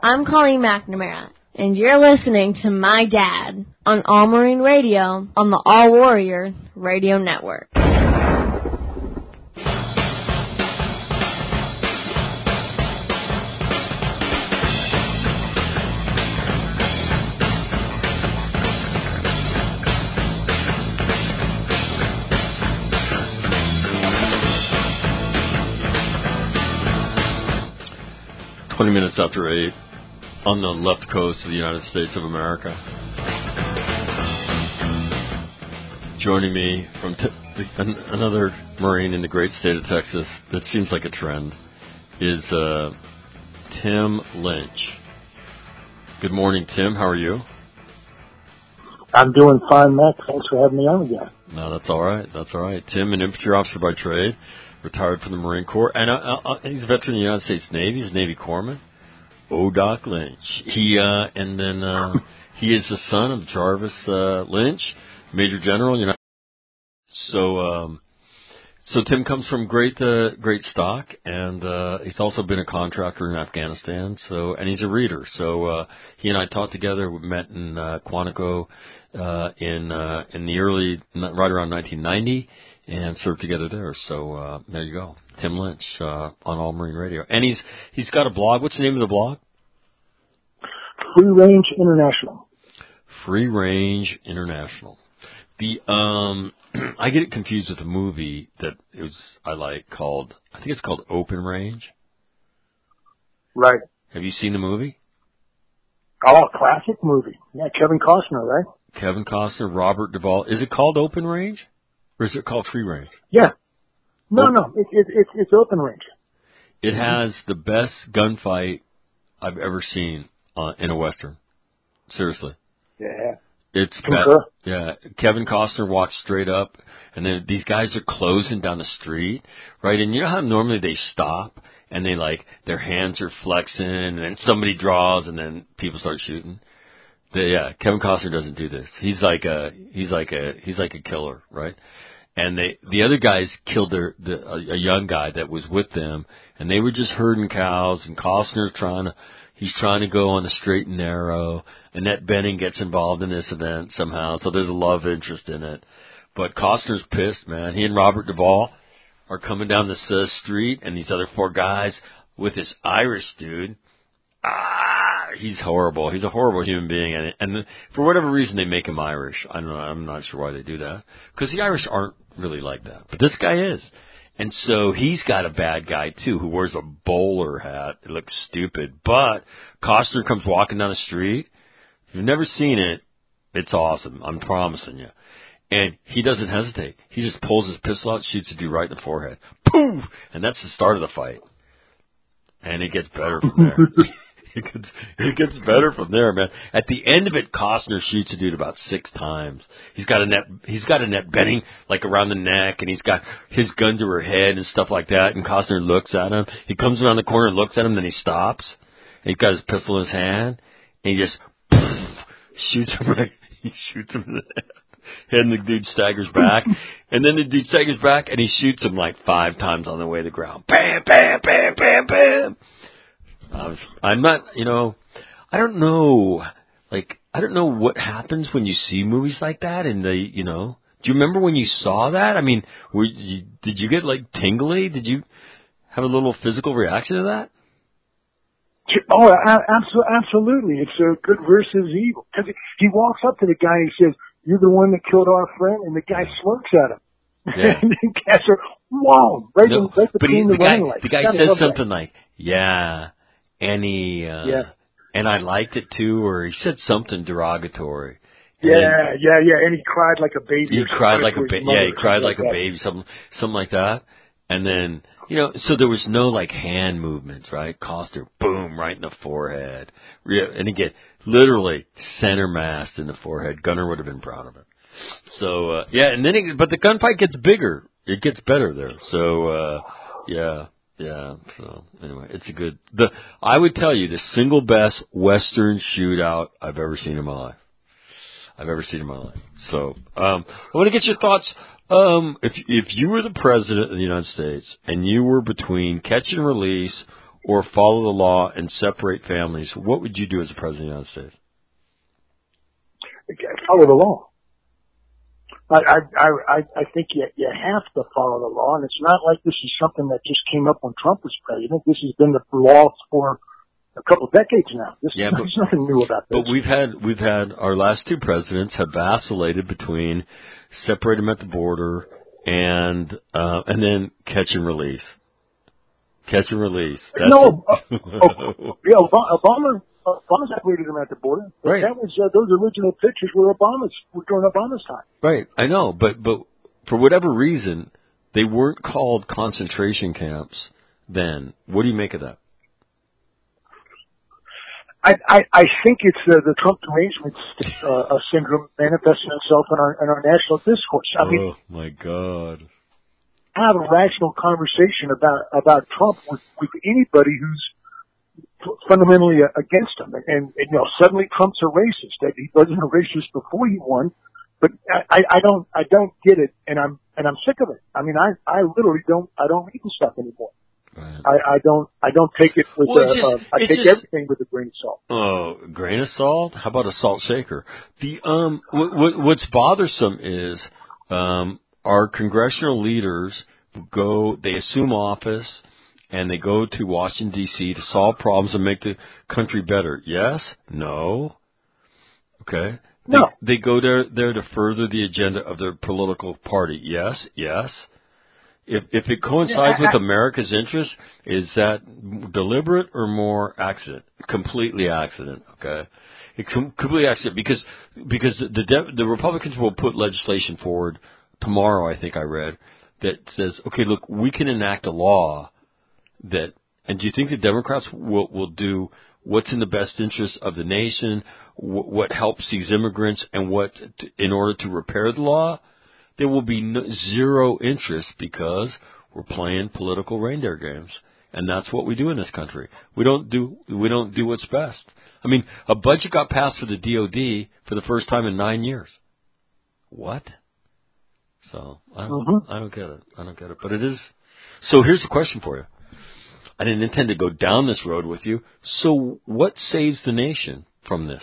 I'm Colleen McNamara, and you're listening to My Dad on All Marine Radio on the All Warrior Radio Network. 20 minutes after 8 on the left coast of the United States of America. Joining me from another Marine in the great state of Texas that seems like a trend is Tim Lynch. Good morning, Tim. How are you? I'm doing fine, Mac. Thanks for having me on again. No, that's all right. That's all right. Tim, an infantry officer by trade, retired from the Marine Corps, and he's a veteran of the United States Navy. He's a Navy corpsman. Doc Lynch. He is the son of Jarvis Lynch, Major General. You know, so Tim comes from great stock, and he's also been a contractor in Afghanistan. And he's a reader. So he and I taught together. We met in Quantico in the early, right around 1990. And served together there. So there you go, Tim Lynch on All Marine Radio, and he's got a blog. What's the name of the blog? Free Range International. Free Range International. The I get it confused with a movie that I like called, I think it's called Open Range. Right. Have you seen the movie? Oh, classic movie. Yeah, Kevin Costner, right? Kevin Costner, Robert Duvall. Is it called Open Range? Or is it called Free Range? Yeah. No, it's Open Range. It has the best gunfight I've ever seen in a Western. Seriously. Yeah. It's yeah. Kevin Costner walks straight up, and then these guys are closing down the street, right? And you know how normally they stop, and they their hands are flexing, and then somebody draws, and then people start shooting. Kevin Costner doesn't do this. He's like a killer, right? And the other guys killed a young guy that was with them, and they were just herding cows. And Costner's he's trying to go on the straight and narrow. Annette Bening gets involved in this event somehow, so there's a love interest in it. But Costner's pissed, man. He and Robert Duvall are coming down the street, and these other four guys with this Irish dude. He's horrible. He's a horrible human being, and for whatever reason they make him Irish. I don't know. I'm not sure why they do that, because the Irish aren't really like that, but this guy is. And so he's got a bad guy too, who wears a bowler hat. It looks stupid, but Costner comes walking down the street. If you've never seen it, it's awesome. I'm promising you. And he doesn't hesitate. He just pulls his pistol out, shoots the dude right in the forehead. Poof! And that's the start of the fight. And it gets better from there. It gets better from there, man. At the end of it, Costner shoots a dude about 6 times. He's got Annette Bening around the neck, and he's got his gun to her head and stuff like that. And Costner looks at him. He comes around the corner and looks at him, then he stops. And he's got his pistol in his hand, and he just shoots him right. He shoots him in the head, and the dude staggers back. And then the dude staggers back, and he shoots him 5 times on the way to the ground. Bam, bam, bam, bam, bam. I'm not, I don't know, I don't know what happens when you see movies like that, and do you remember when you saw that? I mean, did you get tingly? Did you have a little physical reaction to that? Oh, absolutely. It's good versus evil. Because he walks up to the guy and he says, "You're the one that killed our friend," and the guy smirks at him. Yeah. And the guys are, whoa, right between the running lights. The guy says something like, "Yeah." And and I liked it too, or he said something derogatory. And and he cried like a baby. He cried like a baby. Yeah, he cried like a baby, something like that. And then, so there was no hand movements, right? Costner, boom, right in the forehead. And again, literally center mass in the forehead. Gunner would have been proud of it. So, and then, but the gunfight gets bigger. It gets better there. So, Yeah, so anyway, it's I would tell you the single best Western shootout I've ever seen in my life. So, I want to get your thoughts. If you were the president of the United States and you were between catch and release or follow the law and separate families, what would you do as the President of the United States? Follow the law. I think you have to follow the law, and it's not like this is something that just came up when Trump was president. This has been the law for a couple of decades now. There's nothing new about this. But we've had our last two presidents have vacillated between separate them at the border and then catch and release. Catch and release. Obama separated them at the border. Right. That was those original pictures were during Obama's time. Right. I know, but for whatever reason, they weren't called concentration camps then. What do you make of that? I think it's the Trump derangement syndrome manifesting itself in our national discourse. I mean, my God. Have a rational conversation about Trump with anybody who's fundamentally against him, and suddenly Trump's a racist. He wasn't a racist before he won, but I don't get it, and I'm sick of it. I mean, I literally don't read the stuff anymore. Right. I don't take it with I take everything with a grain of salt. Oh, grain of salt? How about a salt shaker? What's bothersome is our congressional leaders they assume office, and they go to Washington, D.C. to solve problems and make the country better. Yes? No? Okay. No. They go there to further the agenda of their political party. Yes? Yes? If it coincides with America's interest, is that deliberate or more accident? Completely accident, okay? It's completely accident because the Republicans will put legislation forward tomorrow, I think I read, that says, okay, look, we can enact a law that, and do you think the Democrats will do what's in the best interest of the nation, what helps these immigrants, and in order to repair the law? There will be zero interest because we're playing political reindeer games, and that's what we do in this country. We don't do what's best. I mean, a budget got passed for the DOD for the first time in 9 years. What? So I don't get it. I don't get it. But it is. So here's a question for you. I didn't intend to go down this road with you. So what saves the nation from this?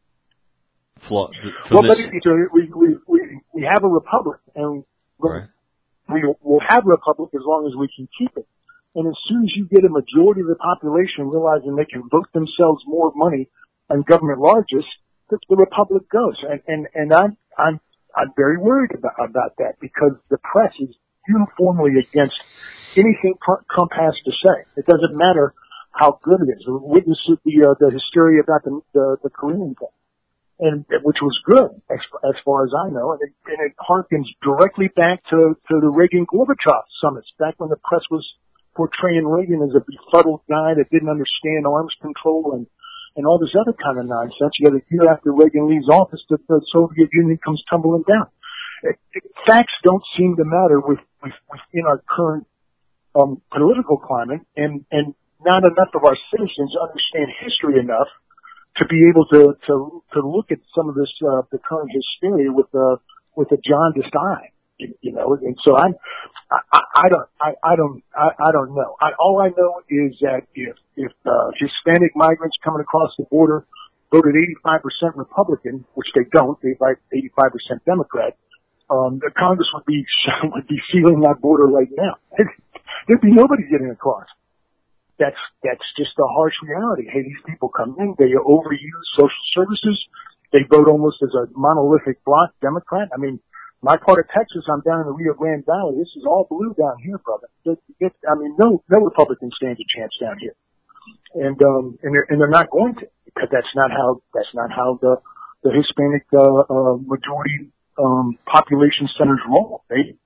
We have a republic, and right. we will have a republic as long as we can keep it. And as soon as you get a majority of the population realizing they can vote themselves more money and government largest, the republic goes. And I'm very worried about that because the press is uniformly against anything Trump has to say. It doesn't matter how good it is. Witness the hysteria about the Korean thing. And which was good as far as I know, and it harkens directly back to the Reagan-Gorbachev summits, back when the press was portraying Reagan as a befuddled guy that didn't understand arms control and all this other kind of nonsense. Yet a year after Reagan leaves office, the Soviet Union comes tumbling down. Facts don't seem to matter within our current political climate, and not enough of our citizens understand history enough to be able to look at some of this the current hysteria with a jaundiced eye, and so I don't know. All I know is that if Hispanic migrants coming across the border voted 85% Republican, which they don't, they vote 85% Democrat, the Congress would be sealing that border right now. There'd be nobody getting across. That's just a harsh reality. Hey, these people come in, they overuse social services, they vote almost as a monolithic bloc Democrat. I mean, my part of Texas, I'm down in the Rio Grande Valley. This is all blue down here, brother. No Republican stands a chance down here, and they're not going to, because that's not how the Hispanic majority population centers roll. They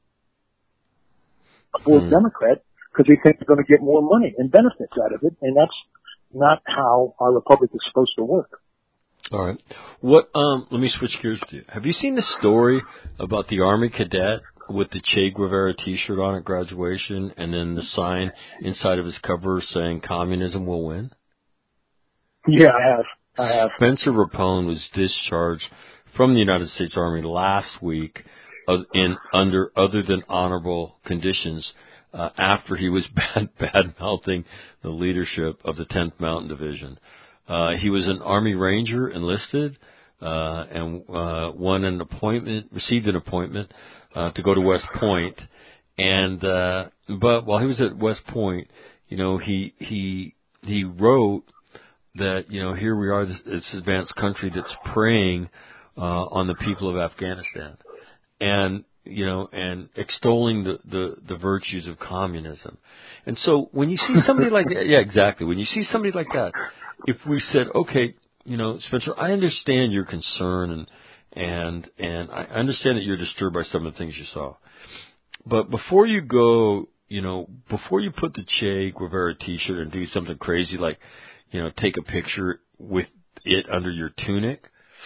vote Democrat because they think they're going to get more money and benefits out of it, and that's not how our republic is supposed to work. All right. Let me switch gears with you. Have you seen the story about the Army cadet with the Che Guevara T-shirt on at graduation, and then the sign inside of his cover saying "Communism will win"? Yeah, I have. Spencer Rapone was discharged from the United States Army last week under other than honorable conditions. after he was bad-mouthing the leadership of the 10th Mountain Division. He was an Army Ranger enlisted, and received an appointment to go to West Point. And but while he was at West Point, he wrote that, here we are, this advanced country that's preying on the people of Afghanistan, and extolling the virtues of communism. And so when you see somebody like that, yeah, exactly. When you see somebody like that, if we said, okay, Spencer, I understand your concern and I understand that you're disturbed by some of the things you saw. But before you go, before you put the Che Guevara t-shirt and do something crazy like, take a picture with it under your tunic,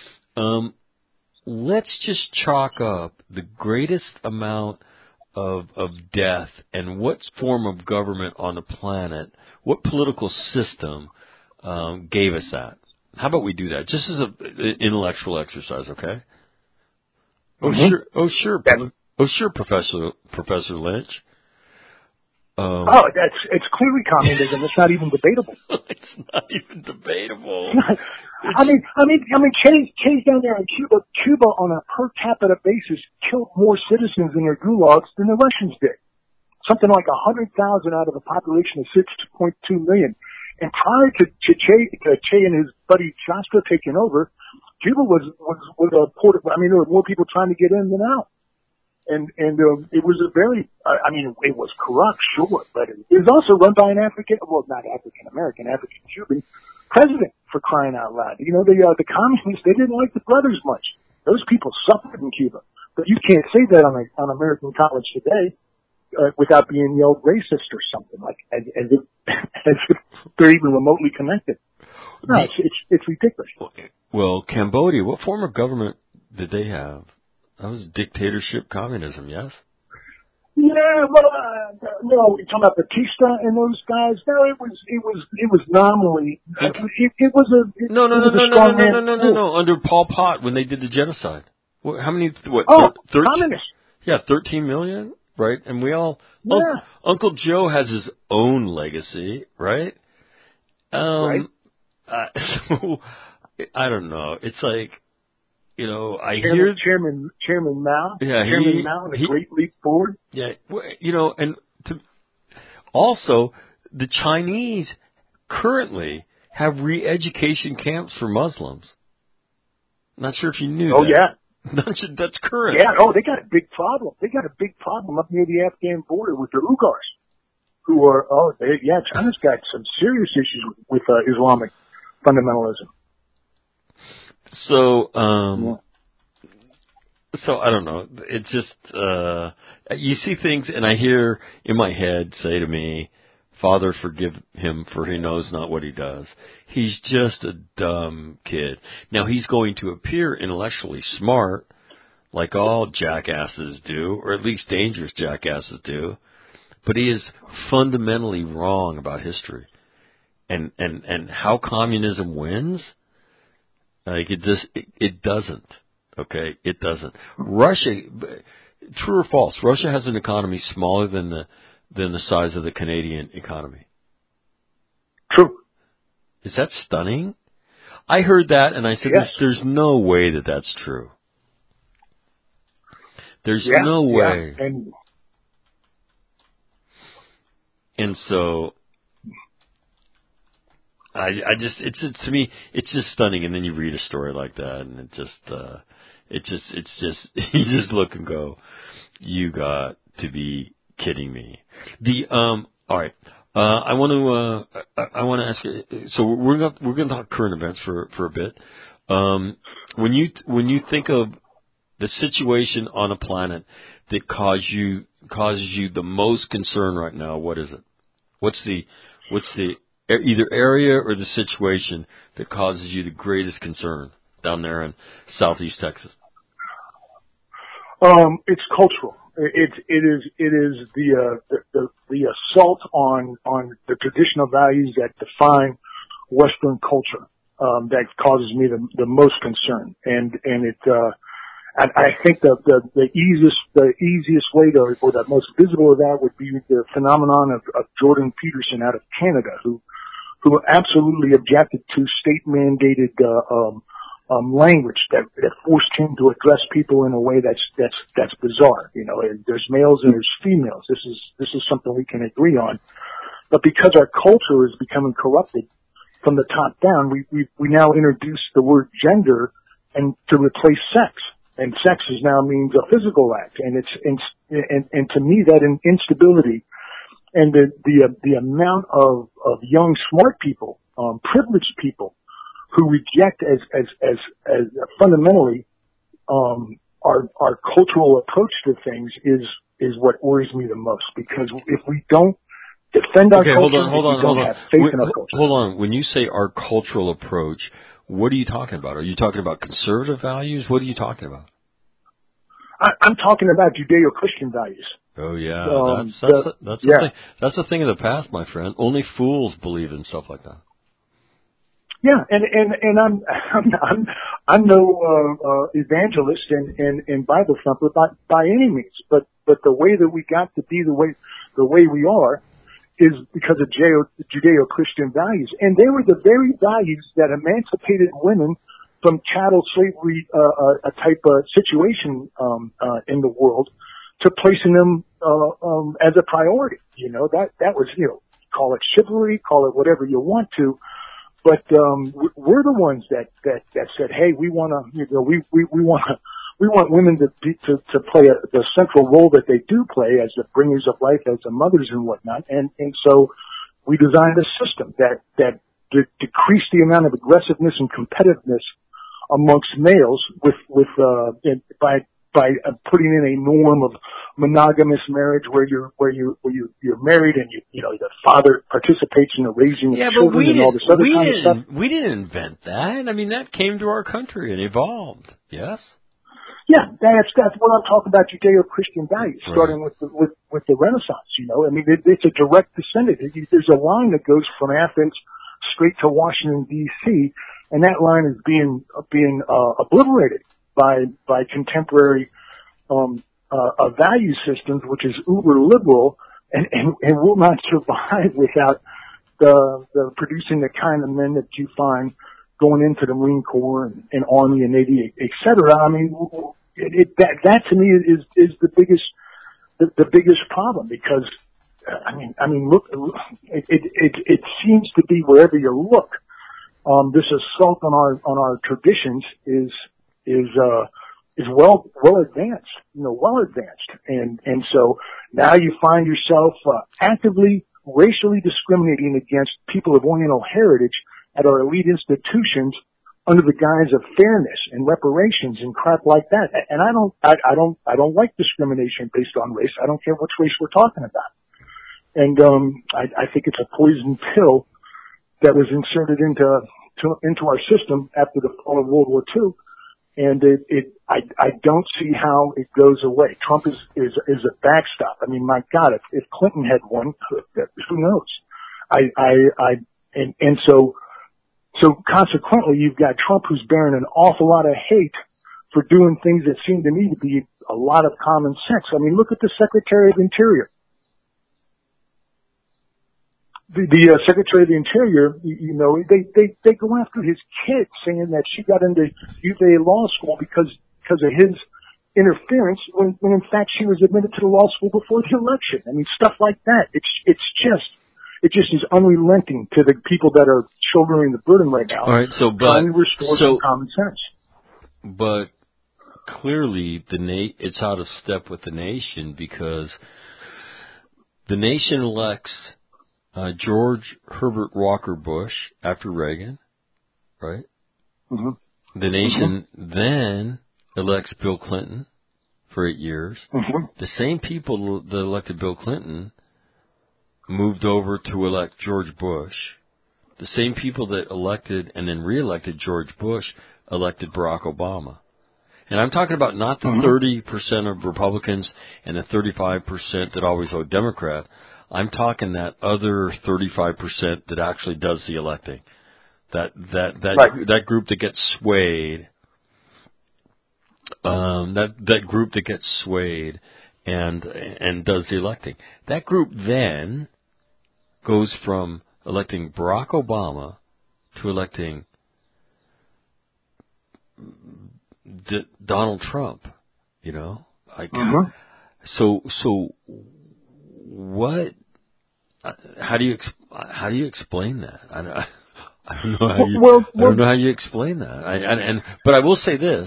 let's just chalk up the greatest amount of death and what form of government on the planet, what political system gave us that. How about we do that, just as an intellectual exercise, okay? Oh, sure, Professor Lynch. It's clearly communism. It's not even debatable. It's not even debatable. I mean, Che's down there in Cuba. Cuba, on a per capita basis, killed more citizens in their gulags than the Russians did. Something like 100,000 out of a population of 6.2 million. And prior to Che and his buddy Castro taking over, Cuba was a port. There were more people trying to get in than out. And it was it was corrupt, sure, but it was also run by an not African American, African Cuban president, for crying out loud. The communists, they didn't like the brothers much. Those people suffered in Cuba, but you can't say that on American college today without being yelled racist or something, like as if they're even remotely connected. No, it's ridiculous. Well, Cambodia, what form of government did they have? That was dictatorship communism, yes? Yeah, well, no, you're talking about Batista and those guys. No, it was nominally. It was a No. Under Pol Pot, when they did the genocide, how many? 13? Communists. Yeah, 13 million, right? And we all. Yeah. Uncle Joe has his own legacy, right? Right. So I don't know. It's like, I hear Chairman Mao. Yeah, Chairman Mao and the Great Leap Forward. Yeah, and also the Chinese currently have re-education camps for Muslims. Not sure if you knew that. Oh yeah, that's current. Yeah. Oh, they got a big problem. They got a big problem up near the Afghan border with the Uyghurs, who are China's got some serious issues with Islamic fundamentalism. So, So I don't know. It's just you see things, and I hear in my head say to me, "Father, forgive him, for he knows not what he does." He's just a dumb kid. Now he's going to appear intellectually smart, like all jackasses do, or at least dangerous jackasses do. But he is fundamentally wrong about history, and how communism wins. Like it doesn't. Okay, it doesn't. Russia, true or false? Russia has an economy smaller than the size of the Canadian economy. True. Is that stunning? I heard that and I said, yes. There's no way that that's true. There's no way. Yeah. And so I just, to me, it's just stunning. And then you read a story like that, and it's just, you just look and go, you got to be kidding me. All right. I want to ask you. So we're going to talk current events for a bit. When you think of the situation on a planet that causes you the most concern right now, what is it? What's the either area or the situation that causes you the greatest concern down there in Southeast Texas? It's cultural. It is the assault on the traditional values that define Western culture that causes me the most concern, and I think the easiest way to, or the most visible of that would be the phenomenon of Jordan Peterson out of Canada, who absolutely objected to state mandated language that forced him to address people in a way that's bizarre. You know, there's males and there's females. This is something we can agree on. But because our culture is becoming corrupted from the top down, we now introduce the word gender and to replace sex. And sex now means a physical act, and and to me that instability and the amount of young smart people, privileged people, who reject as fundamentally our cultural approach to things is what worries me the most. Because if we don't defend our culture, hold on. Have faith in our culture. Hold on. When you say our cultural approach, what are you talking about? Are you talking about conservative values? What are you talking about? I'm talking about Judeo-Christian values. Oh yeah, that's a thing of the past, my friend. Only fools believe in stuff like that. Yeah, and I'm no evangelist and Bible thumper by any means, but the way that we got to be the way we are is because of Judeo-Christian values, and they were the very values that emancipated women from chattel slavery type situation in the world to placing them as a priority. You know, that was, you know, call it chivalry, call it whatever you want to. But we're the ones that said, hey, we want to, you know, we want women to play the central role that they do play as the bringers of life, as the mothers and whatnot, and so we designed a system that decreased the amount of aggressiveness and competitiveness amongst males by putting in a norm of monogamous marriage where you're married and you know the father participates in the raising of children and all this other kind of stuff. We didn't invent that. I mean, that came to our country and evolved. Yes. Yeah, that's what I'm talking about. Judeo-Christian values, right. Starting with the Renaissance. You know, I mean, it's a direct descendant. There's a line that goes from Athens straight to Washington D.C., and that line is being obliterated by contemporary value systems, which is uber liberal and will not survive without the producing the kind of men that you find going into the Marine Corps and Army and Navy, et cetera. I mean, that to me is the biggest problem, because I mean, look, it seems to be wherever you look, this assault on our traditions is well advanced, well advanced. And so now you find yourself actively racially discriminating against people of Oriental heritage at our elite institutions under the guise of fairness and reparations and crap like that. And I don't like discrimination based on race. I don't care which race we're talking about. And I think it's a poison pill that was inserted into our system after the fall of World War II. And I don't see how it goes away. Trump is a backstop. I mean, my God, if Clinton had won, who knows? So consequently, you've got Trump, who's bearing an awful lot of hate for doing things that seem to me to be a lot of common sense. I mean, look at the Secretary of Interior. The Secretary of the Interior, they go after his kid, saying that she got into UVA law school because of his interference, when in fact she was admitted to the law school before the election. I mean, stuff like that. It just is unrelenting to the people that are shouldering the burden right now. All right, trying to restore some common sense. But clearly, it's out of step with the nation, because the nation elects George Herbert Walker Bush after Reagan, right? Mm-hmm. The nation then elects Bill Clinton for 8 years. Mm-hmm. The same people that elected Bill Clinton moved over to elect George Bush. The same people that elected and then reelected George Bush elected Barack Obama. And I'm talking about not the 30% of Republicans and the 35% that always vote Democrat. I'm talking that other 35% that actually does the electing. That right. That group that gets swayed that group that gets swayed and does the electing. That group then goes from electing Barack Obama to electing Donald Trump. You know, like so what? How do you explain that? I don't know how you. I don't know how you explain that. But I will say this.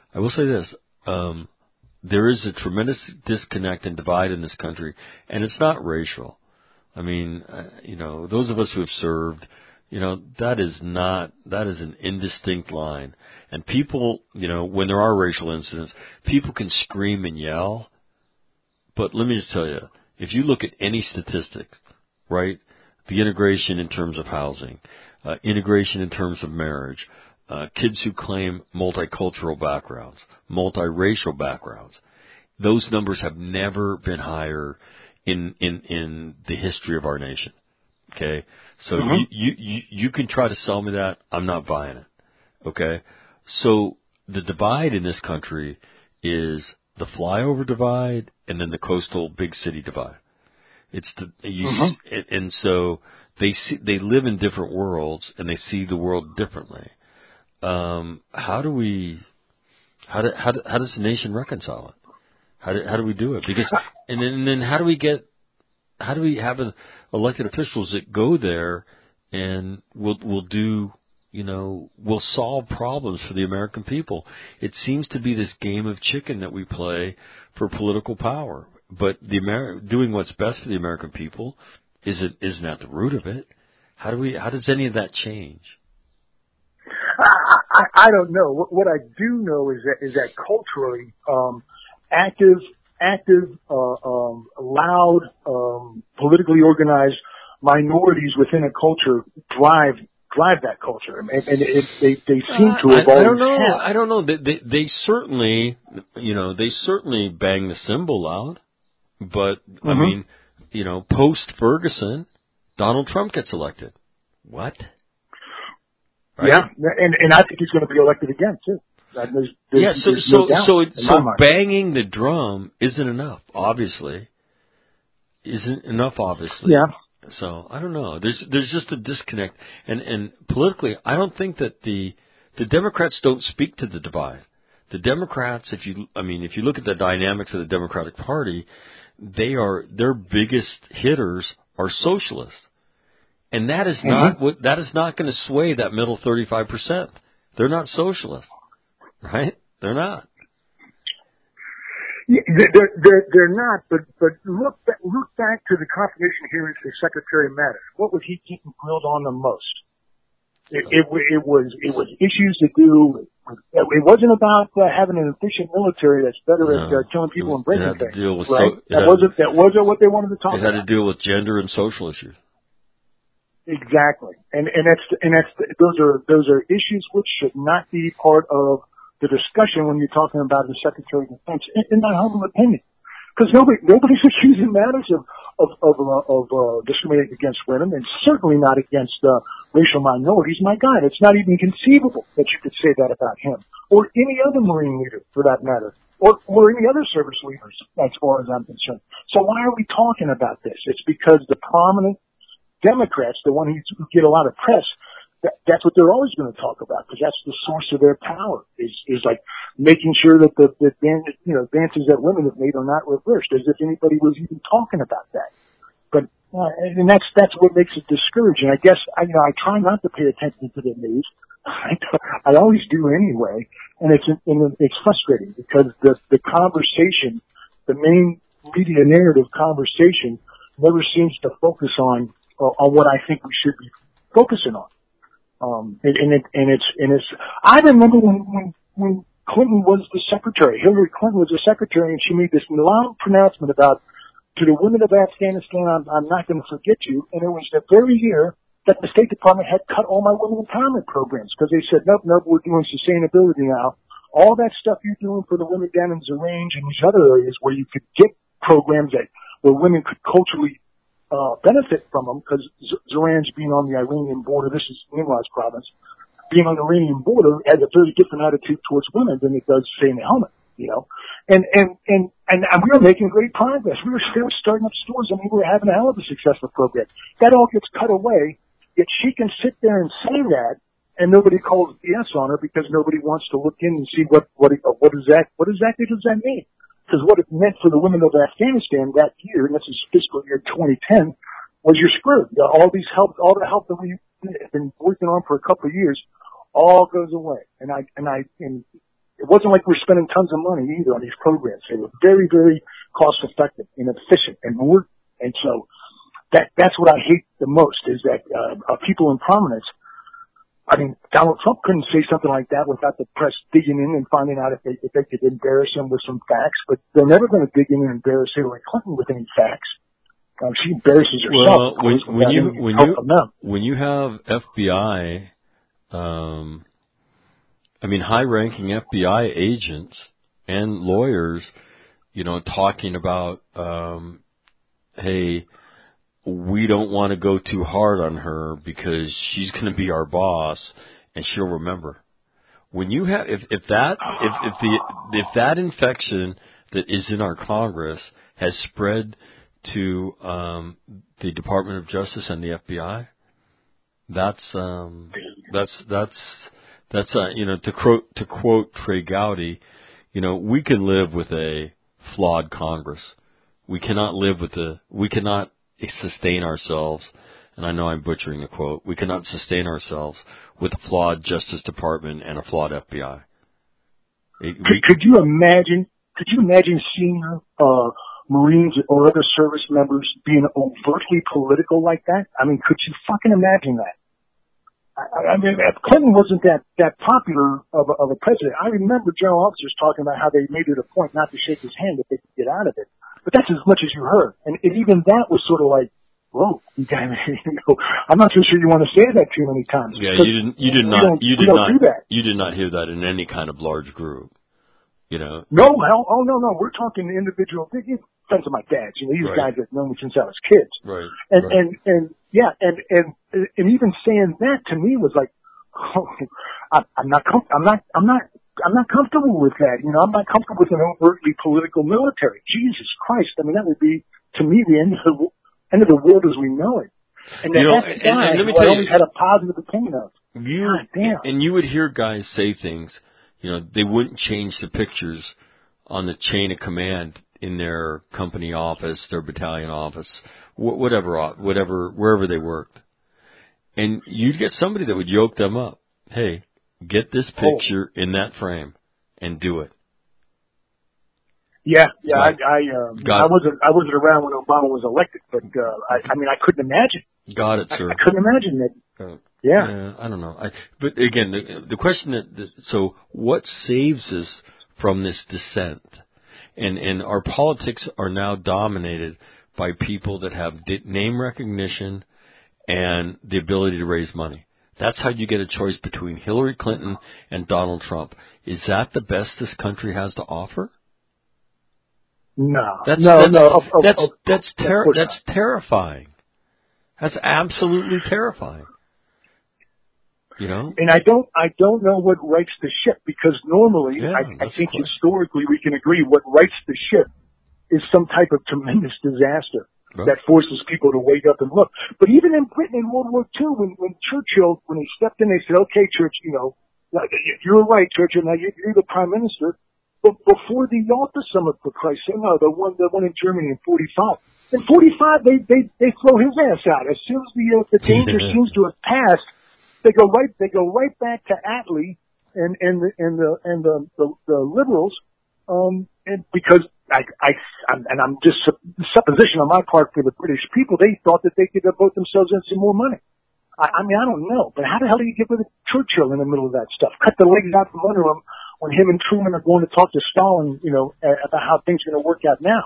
There is a tremendous disconnect and divide in this country, and it's not racial. I mean, those of us who have served, that is an indistinct line. And people, when there are racial incidents, people can scream and yell. But let me just tell you, if you look at any statistics, right, the integration in terms of housing, integration in terms of marriage, kids who claim multicultural backgrounds, multiracial backgrounds, those numbers have never been higher in the history of our nation. Okay, so you can try to sell me that. I'm not buying it. Okay, so the divide in this country is the flyover divide and then the coastal big city divide. It's and so they live in different worlds and they see the world differently. How does the nation reconcile it? How do we do it? Because and then how do we have elected officials that go there and will solve problems for the American people? It seems to be this game of chicken that we play for political power. But doing what's best for the American people isn't at the root of it. How does any of that change? I don't know. What I do know is that culturally, active, loud, politically organized minorities within a culture drive that culture, and they seem to have always. I don't know. They certainly bang the cymbal loud, but I mean, post Ferguson, Donald Trump gets elected. What? Right? Yeah, and I think he's going to be elected again too. So banging the drum isn't enough. Obviously. Yeah. So I don't know. There's just a disconnect, and politically, I don't think that the Democrats don't speak to the divide. The Democrats, if you look at the dynamics of the Democratic Party, their biggest hitters are socialists, and that is not going to sway that middle 35%. They're not socialists, right? They're not. Yeah, they're not, but look back to the confirmation hearings for Secretary Mattis. What was he getting grilled on the most? It was issues to do. It wasn't about having an efficient military that's better at killing people and breaking things. Right? That wasn't what they wanted to talk about. It had to deal with gender and social issues. Exactly, and those are issues which should not be part of the discussion when you're talking about the Secretary of Defense, in my humble opinion, because nobody's accusing Mattis of discriminating against women, and certainly not against racial minorities. My God, it's not even conceivable that you could say that about him or any other Marine leader, for that matter, or any other service leaders, as far as I'm concerned. So why are we talking about this? It's because the prominent Democrats, the ones who get a lot of press, that's what they're always going to talk about, because that's the source of their power, is like making sure that the advances that women have made are not reversed, as if anybody was even talking about that. But and that's what makes it discouraging. I guess I try not to pay attention to the news. I always do anyway, and it's frustrating because the conversation, the main media narrative conversation, never seems to focus on what I think we should be focusing on. I remember when Clinton was the secretary, Hillary Clinton was the secretary, and she made this loud pronouncement about, to the women of Afghanistan, I'm not going to forget you. And it was the very year that the State Department had cut all my women empowerment programs, because they said, nope, we're doing sustainability now. All that stuff you're doing for the women down in Zaranj and these other areas where you could get programs where women could culturally benefit from them, because Zaranj being on the Iranian border, this is Nimrod's province, being on the Iranian border has a very different attitude towards women than it does, say, in the helmet, And we were making great progress. We were starting up stores. I mean, we were having a hell of a successful program. That all gets cut away, yet she can sit there and say that, and nobody calls BS on her because nobody wants to look in and see what exactly does that mean? Because what it meant for the women of Afghanistan that year, and this is fiscal year 2010, was you're screwed. All the help that we've been working on for a couple of years, all goes away. And it wasn't like we're spending tons of money either on these programs. They were very, very cost effective and efficient and so that's what I hate the most is that people in prominence. I mean, Donald Trump couldn't say something like that without the press digging in and finding out if they could embarrass him with some facts. But they're never going to dig in and embarrass Hillary Clinton with any facts. She embarrasses herself. Well, when you have FBI, high-ranking FBI agents and lawyers, talking about, hey, we don't want to go too hard on her because she's going to be our boss and she'll remember. When you have, if that infection that is in our Congress has spread to the Department of Justice and the FBI, that's to quote Trey Gowdy, we can live with a flawed Congress. We cannot sustain ourselves, and I know I'm butchering the quote, we cannot sustain ourselves with a flawed Justice Department and a flawed FBI. Could you imagine seeing Marines or other service members being overtly political like that? I mean, could you fucking imagine that? I mean, Clinton wasn't that popular of a president. I remember general officers talking about how they made it a point not to shake his hand if they could get out of it. But that's as much as you heard. And even that was sort of like, whoa, I'm not so sure you want to say that too many times. Yeah, you did not hear that in any kind of large group, No, no. We're talking individual friends of my dad's, these guys that know me since I was kids. Right. And even saying that to me was like, oh, I'm not comfortable with that. I'm not comfortable with an overtly political military. Jesus Christ. I mean, that would be, to me, the end of the world as we know it. And that's the guy who I always had a positive opinion of. God damn. And you would hear guys say things, they wouldn't change the pictures on the chain of command in their company office, their battalion office, wherever they worked. And you'd get somebody that would yoke them up. Hey, get this picture in that frame and do it. Yeah. I wasn't around when Obama was elected, but I couldn't imagine. Got it, sir. I couldn't imagine that. Yeah. I don't know. But again, the question so what saves us from this descent? And our politics are now dominated by people that have name recognition and the ability to raise money. That's how you get a choice between Hillary Clinton and Donald Trump. Is that the best this country has to offer? No. That's terrifying. That's absolutely terrifying. And I don't know what rights the ship, because normally, I think historically we can agree what rights the ship is some type of tremendous disaster that forces people to wake up and look. But even in Britain in World War II, when Churchill, when he stepped in, they said, okay, Churchill, you're right, Churchill, now you're the prime minister. But before the Yalta Summit, for Christ's sake, the one in Germany in 45. In 45, they throw his ass out. As soon as the danger seems to have passed, they go right back to Attlee and the liberals, and because I'm just supposition on my part for the British people, they thought that they could vote themselves in some more money. I don't know, but how the hell do you get rid of Churchill in the middle of that stuff? Cut the legs out from under him when him and Truman are going to talk to Stalin, about how things are going to work out now.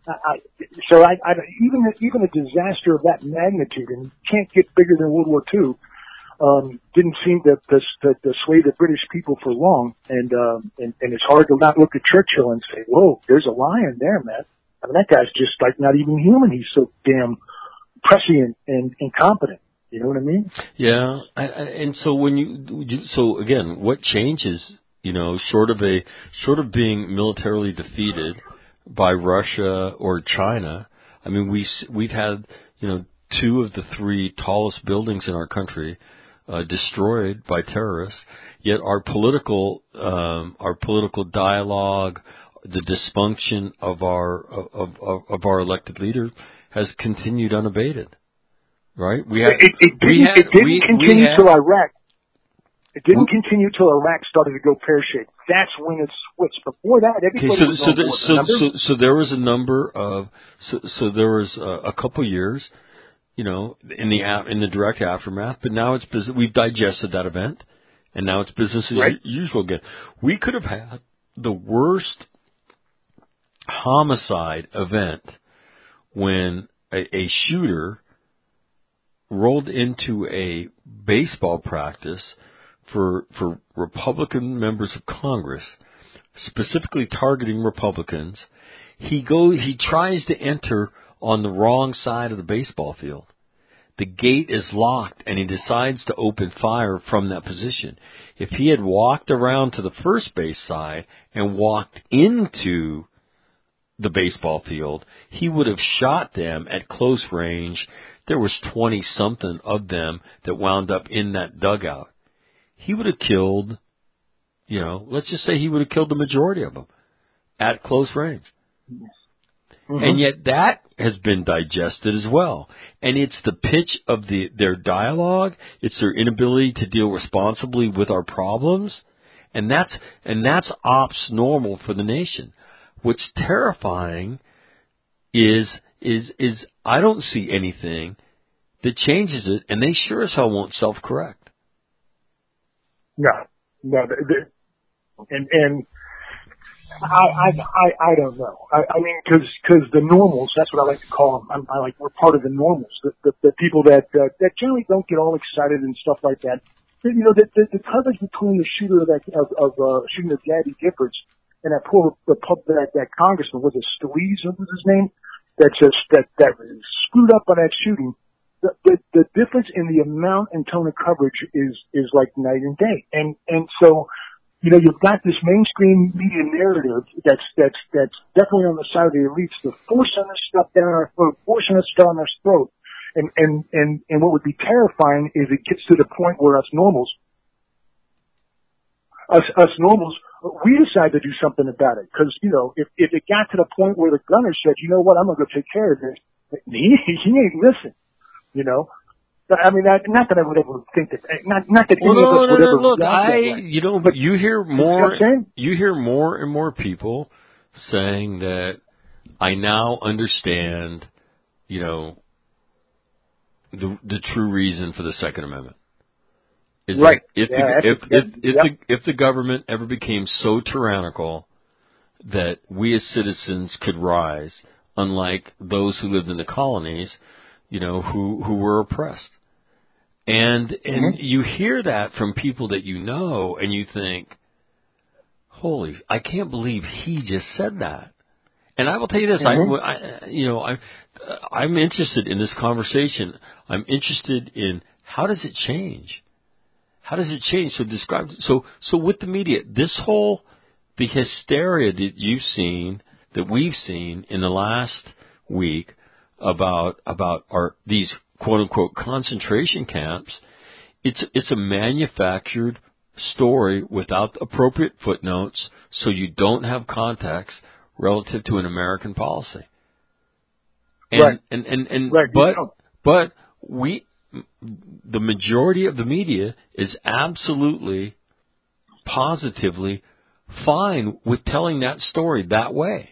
Even a disaster of that magnitude, and can't get bigger than World War II, didn't seem to sway the British people for long, and it's hard to not look at Churchill and say, whoa, there's a lion there, man. I mean, that guy's just like not even human. He's so damn prescient and incompetent, You know what I mean? Yeah, and so so again, what changes? Short of being militarily defeated by Russia or China. I mean, we've had two of the three tallest buildings in our country destroyed by terrorists. Yet our political dialogue, the dysfunction of our elected leader has continued unabated. Right? It didn't continue till Iraq. It didn't continue till Iraq started to go pear-shaped. That's when it switched. Before that, everybody was on board. So there was a number of so there was a couple years, in the direct aftermath. But now it's business. We've digested that event, and now it's business as usual again. We could have had the worst homicide event when a shooter rolled into a baseball practice for Republican members of Congress, specifically targeting Republicans. He tries to enter on the wrong side of the baseball field. The gate is locked, and he decides to open fire from that position. If he had walked around to the first base side and walked into the baseball field, he would have shot them at close range. There was 20-something of them that wound up in that dugout. He would have killed, let's just say he would have killed the majority of them at close range. Mm-hmm. And yet that has been digested as well. And it's the pitch of their dialogue. It's their inability to deal responsibly with our problems. And that's ops normal for the nation. What's terrifying is I don't see anything that changes it, and they sure as hell won't self-correct. No, and I don't know. I mean, because the normals, that's what I like to call them. We're part of the normals, the people that generally don't get all excited and stuff like that. The coverage between the shooter of shooting of Gabby Giffords and that congressman, was it Scalise, what was his name? That screwed up on that shooting. The difference in the amount and tone of coverage is like night and day. And so, you've got this mainstream media narrative that's definitely on the side of the elites. They're forcing this stuff down our throat, forcing us down our throat. And what would be terrifying is it gets to the point where us normals, we decide to do something about it. Cause, if it got to the point where the gunner said, you know what, I'm going to go take care of this, he ain't listening. I mean, not that I would ever think that, not that any of us would ever. Look, but you hear more and more people saying that I now understand, the true reason for the Second Amendment. Is right. If the government ever became so tyrannical that we as citizens could rise, unlike those who lived in the colonies, who were oppressed. And you hear that from people that and you think, holy, I can't believe he just said that. And I will tell you this, I'm interested in this conversation. I'm interested in how does it change? How does it change? So with the media, the hysteria that we've seen in the last week about these quote unquote concentration camps, it's a manufactured story without appropriate footnotes, so you don't have context relative to an American policy. But the majority of the media is absolutely, positively fine with telling that story that way.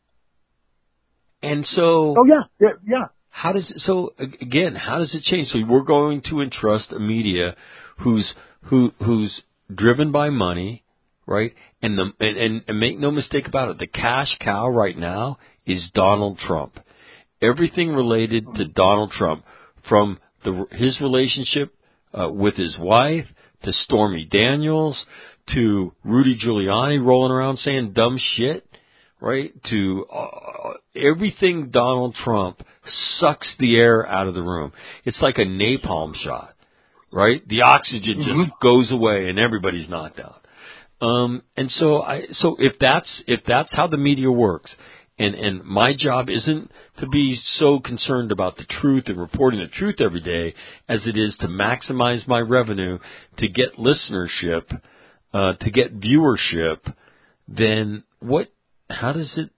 And so, how does it change? So we're going to entrust a media who's driven by money, right? And make no mistake about it, the cash cow right now is Donald Trump. Everything related to Donald Trump, from his relationship with his wife, to Stormy Daniels, to Rudy Giuliani rolling around saying dumb shit, right, to everything Donald Trump sucks the air out of the room. It's like a napalm shot, right? The oxygen just goes away and everybody's knocked out. And so if that's how the media works, and my job isn't to be so concerned about the truth and reporting the truth every day as it is to maximize my revenue, to get listenership, to get viewership, then how does it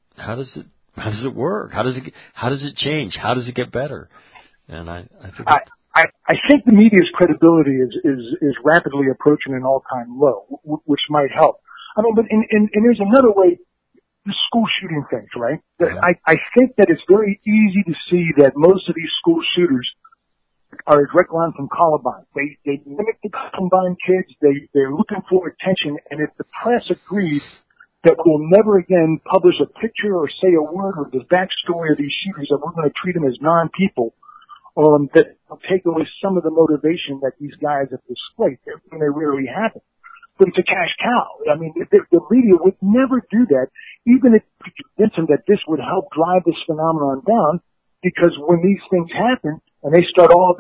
work? How does it change? How does it get better? And I think the media's credibility is rapidly approaching an all-time low, which might help. I mean, but and there's another way. The school shooting things, right? I think that it's very easy to see that most of these school shooters are a direct line from Columbine. They mimic the Columbine kids. They're looking for attention, and if the press agrees that we'll never again publish a picture or say a word or the backstory of these shooters, that we're going to treat them as non-people, that will take away some of the motivation that these guys have displayed, when they rarely happen. But it's a cash cow. I mean, the media would never do that, even if you convince them that this would help drive this phenomenon down, because when these things happen and they start all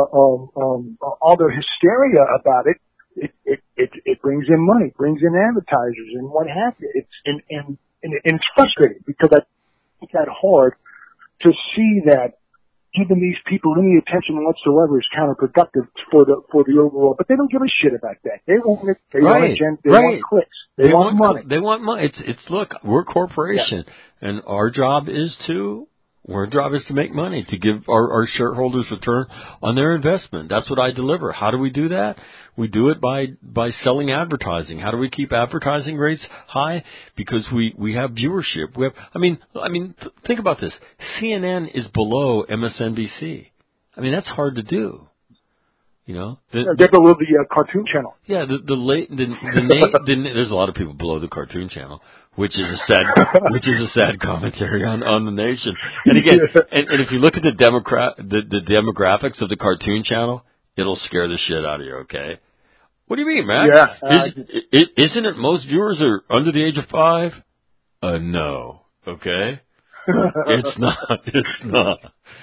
their hysteria about it, it brings in money, brings in advertisers and what have you. And it's frustrating because I think that hard to see that giving these people any attention whatsoever is counterproductive for the overall. But they don't give a shit about that. They want it. They want agenda. They want clicks. They want money. They want money. Look, we're a corporation, and our job is to make money, to give our shareholders return on their investment. That's what I deliver. How do we do that? We do it by selling advertising. How do we keep advertising rates high? Because we have viewership. Think about this. CNN is below MSNBC. I mean, that's hard to do. You know, they're below the Cartoon Channel. Yeah, there's a lot of people below the Cartoon Channel, which is a sad commentary on the nation. And again, and if you look at the demographics of the Cartoon Channel, it'll scare the shit out of you. Okay, what do you mean, man? Yeah, isn't it most viewers are under the age of 5? No. Okay, it's not. It's not.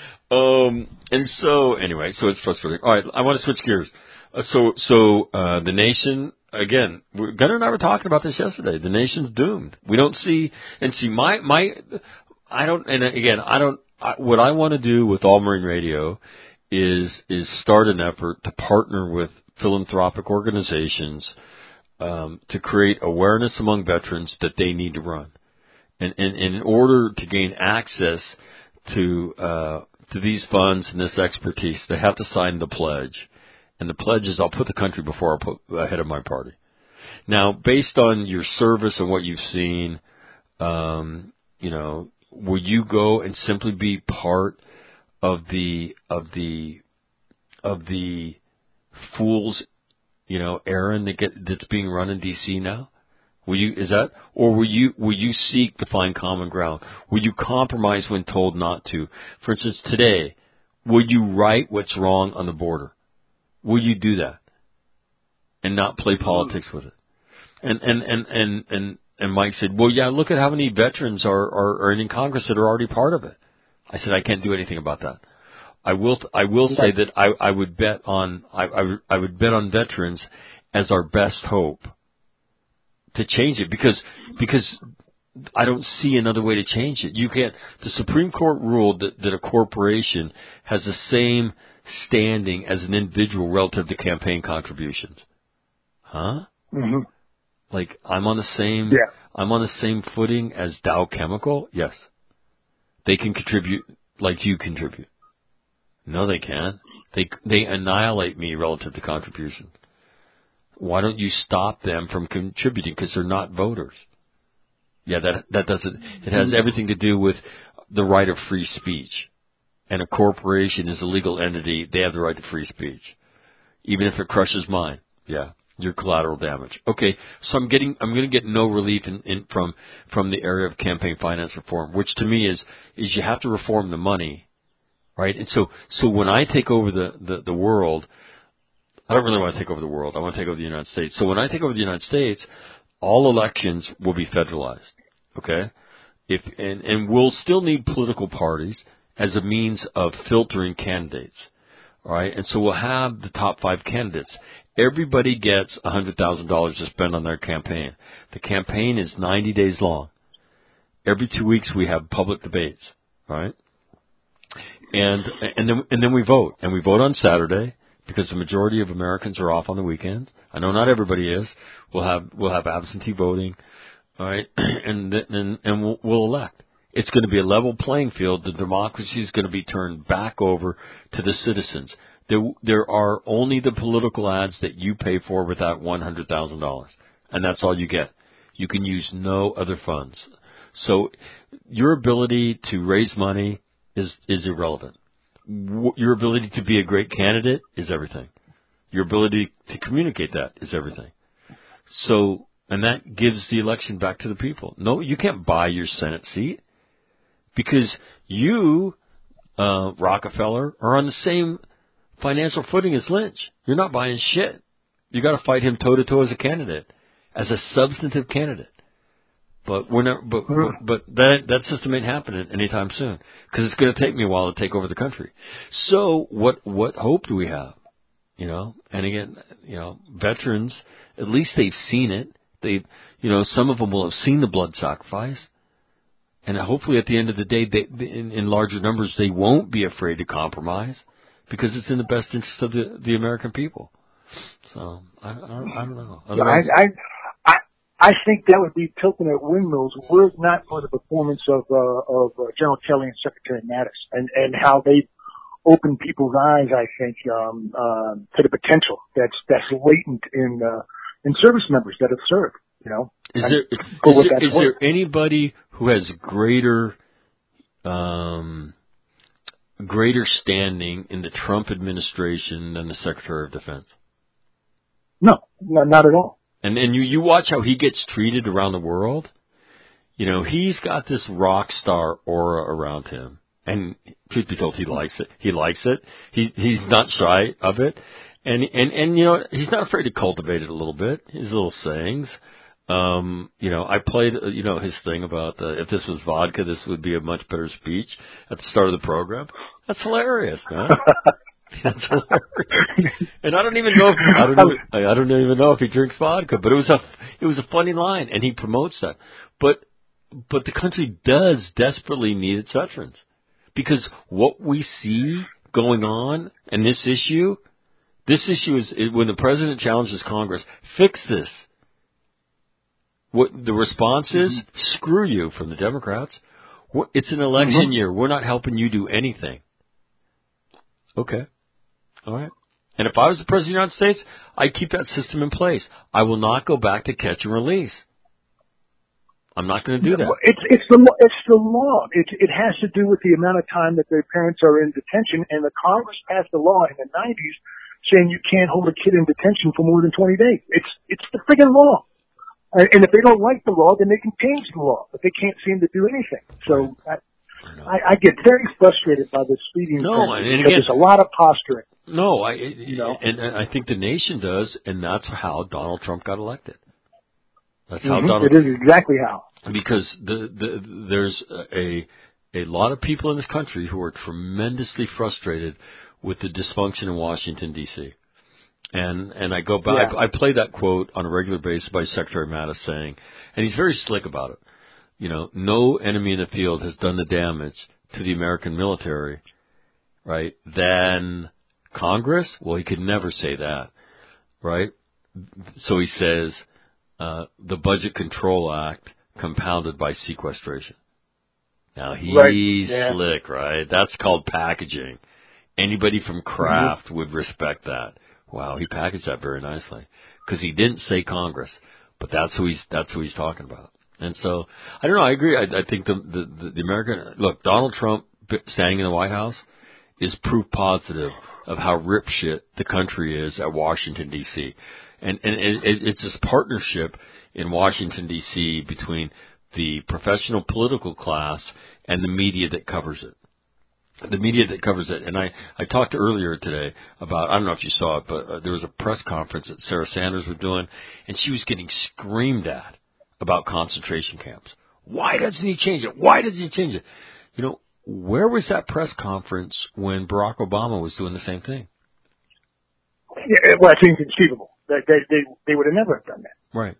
And so anyway, so it's frustrating. All right, I want to switch gears. The nation, again, Gunnar and I were talking about this yesterday. The nation's doomed. We don't see, what I want to do with All Marine Radio is start an effort to partner with philanthropic organizations, to create awareness among veterans that they need to run. And in order to gain access to these funds and this expertise, they have to sign the pledge. And the pledge is, I'll put the country before I put ahead of my party. Now, based on your service and what you've seen, will you go and simply be part of the fool's, errand that's being run in D.C. now? Will you seek to find common ground? Will you compromise when told not to? For instance, today, will you right what's wrong on the border? Will you do that and not play politics with it? And Mike said, well, yeah, look at how many veterans are in Congress that are already part of it. I said, I can't do anything about that. I will say that I would bet on veterans as our best hope to change it, because I don't see another way to change it. You can't. The Supreme Court ruled that a corporation has the same standing as an individual relative to campaign contributions. Huh? Mm-hmm. Like I'm on the same footing as Dow Chemical? Yes. They can contribute like you contribute. No, they can't. They annihilate me relative to contributions. Why don't you stop them from contributing? Because they're not voters. Yeah, that doesn't. It has everything to do with the right of free speech. And a corporation is a legal entity. They have the right to free speech, even if it crushes mine. Yeah, your collateral damage. Okay, so I'm going to get no relief from the area of campaign finance reform, which to me is you have to reform the money, right? And so when I take over the world. I don't really want to take over the world. I want to take over the United States. So when I take over the United States, all elections will be federalized. Okay? And we'll still need political parties as a means of filtering candidates. All right, and so we'll have the top 5 candidates. Everybody gets $100,000 to spend on their campaign. The campaign is 90 days long. Every 2 weeks we have public debates. All right, and then we vote, and we vote on Saturday because the majority of Americans are off on the weekends. I know not everybody is. We'll have absentee voting. All right, and we'll elect. It's going to be a level playing field. The democracy is going to be turned back over to the citizens. There are only the political ads that you pay for with that $100,000, and that's all you get. You can use no other funds. So your ability to raise money is irrelevant. Your ability to be a great candidate is everything. Your ability to communicate that is everything. So, and that gives the election back to the people. No, you can't buy your Senate seat. Because you, Rockefeller, are on the same financial footing as Lynch. You're not buying shit. You got to fight him toe to toe as a candidate, as a substantive candidate. But we're not. But that system ain't happening anytime soon because it's going to take me a while to take over the country. So what hope do we have? You know, and again, you know, veterans, at least they've seen it. Some of them will have seen the blood sacrifice. And hopefully at the end of the day, in larger numbers, they won't be afraid to compromise because it's in the best interest of the American people. So, I don't know. Otherwise, I think that would be tilting at windmills were it not for the performance of General Kelly and Secretary Mattis and how they opened people's eyes, I think, to the potential that's latent in service members that have served. You know, is there anybody who has greater standing in the Trump administration than the Secretary of Defense? No, not at all. And you watch how he gets treated around the world. You know, he's got this rock star aura around him, and truth be told, he likes it. He's not shy of it, and you know, he's not afraid to cultivate it a little bit. His little sayings. You know, I played, his thing about if this was vodka, this would be a much better speech at the start of the program. That's hilarious, man. That's hilarious. And I don't even know if he drinks vodka, but it was a funny line, and he promotes that. But the country does desperately need its veterans because what we see going on, and this issue is when the president challenges Congress, fix this. What the response is, screw you from the Democrats. It's an election year. We're not helping you do anything. Okay. All right. And if I was the President of the United States, I'd keep that system in place. I will not go back to catch and release. I'm not going to do that. It's the law. It has to do with the amount of time that their parents are in detention, and the Congress passed a law in the 90s saying you can't hold a kid in detention for more than 20 days. It's the friggin' law. And if they don't like the law, then they can change the law, but they can't seem to do anything. So I get very frustrated by this speeding because there's a lot of posturing. No, and I think the nation does, and that's how Donald Trump got elected. That's how Donald. It is exactly how. Because there's a lot of people in this country who are tremendously frustrated with the dysfunction in Washington D.C. And I go back. Yeah. I play that quote on a regular basis by Secretary Mattis saying, and he's very slick about it. You know, no enemy in the field has done the damage to the American military, right, than Congress. Well, he could never say that, right? So he says the Budget Control Act compounded by sequestration. Now he's slick, right? That's called packaging. Anybody from Kraft would respect that. Wow, he packaged that very nicely because he didn't say Congress, but that's who he's talking about. And so I don't know. I agree. I think the American look. Donald Trump standing in the White House is proof positive of how ripshit the country is at Washington D.C. And it's this partnership in Washington D.C. between the professional political class and the media that covers it. The media that covers it. And I talked earlier today about, I don't know if you saw it, but there was a press conference that Sarah Sanders was doing, and she was getting screamed at about concentration camps. Why doesn't he change it? Why doesn't he change it? You know, where was that press conference when Barack Obama was doing the same thing? Yeah, well, it's inconceivable. They would have never have done that. Right.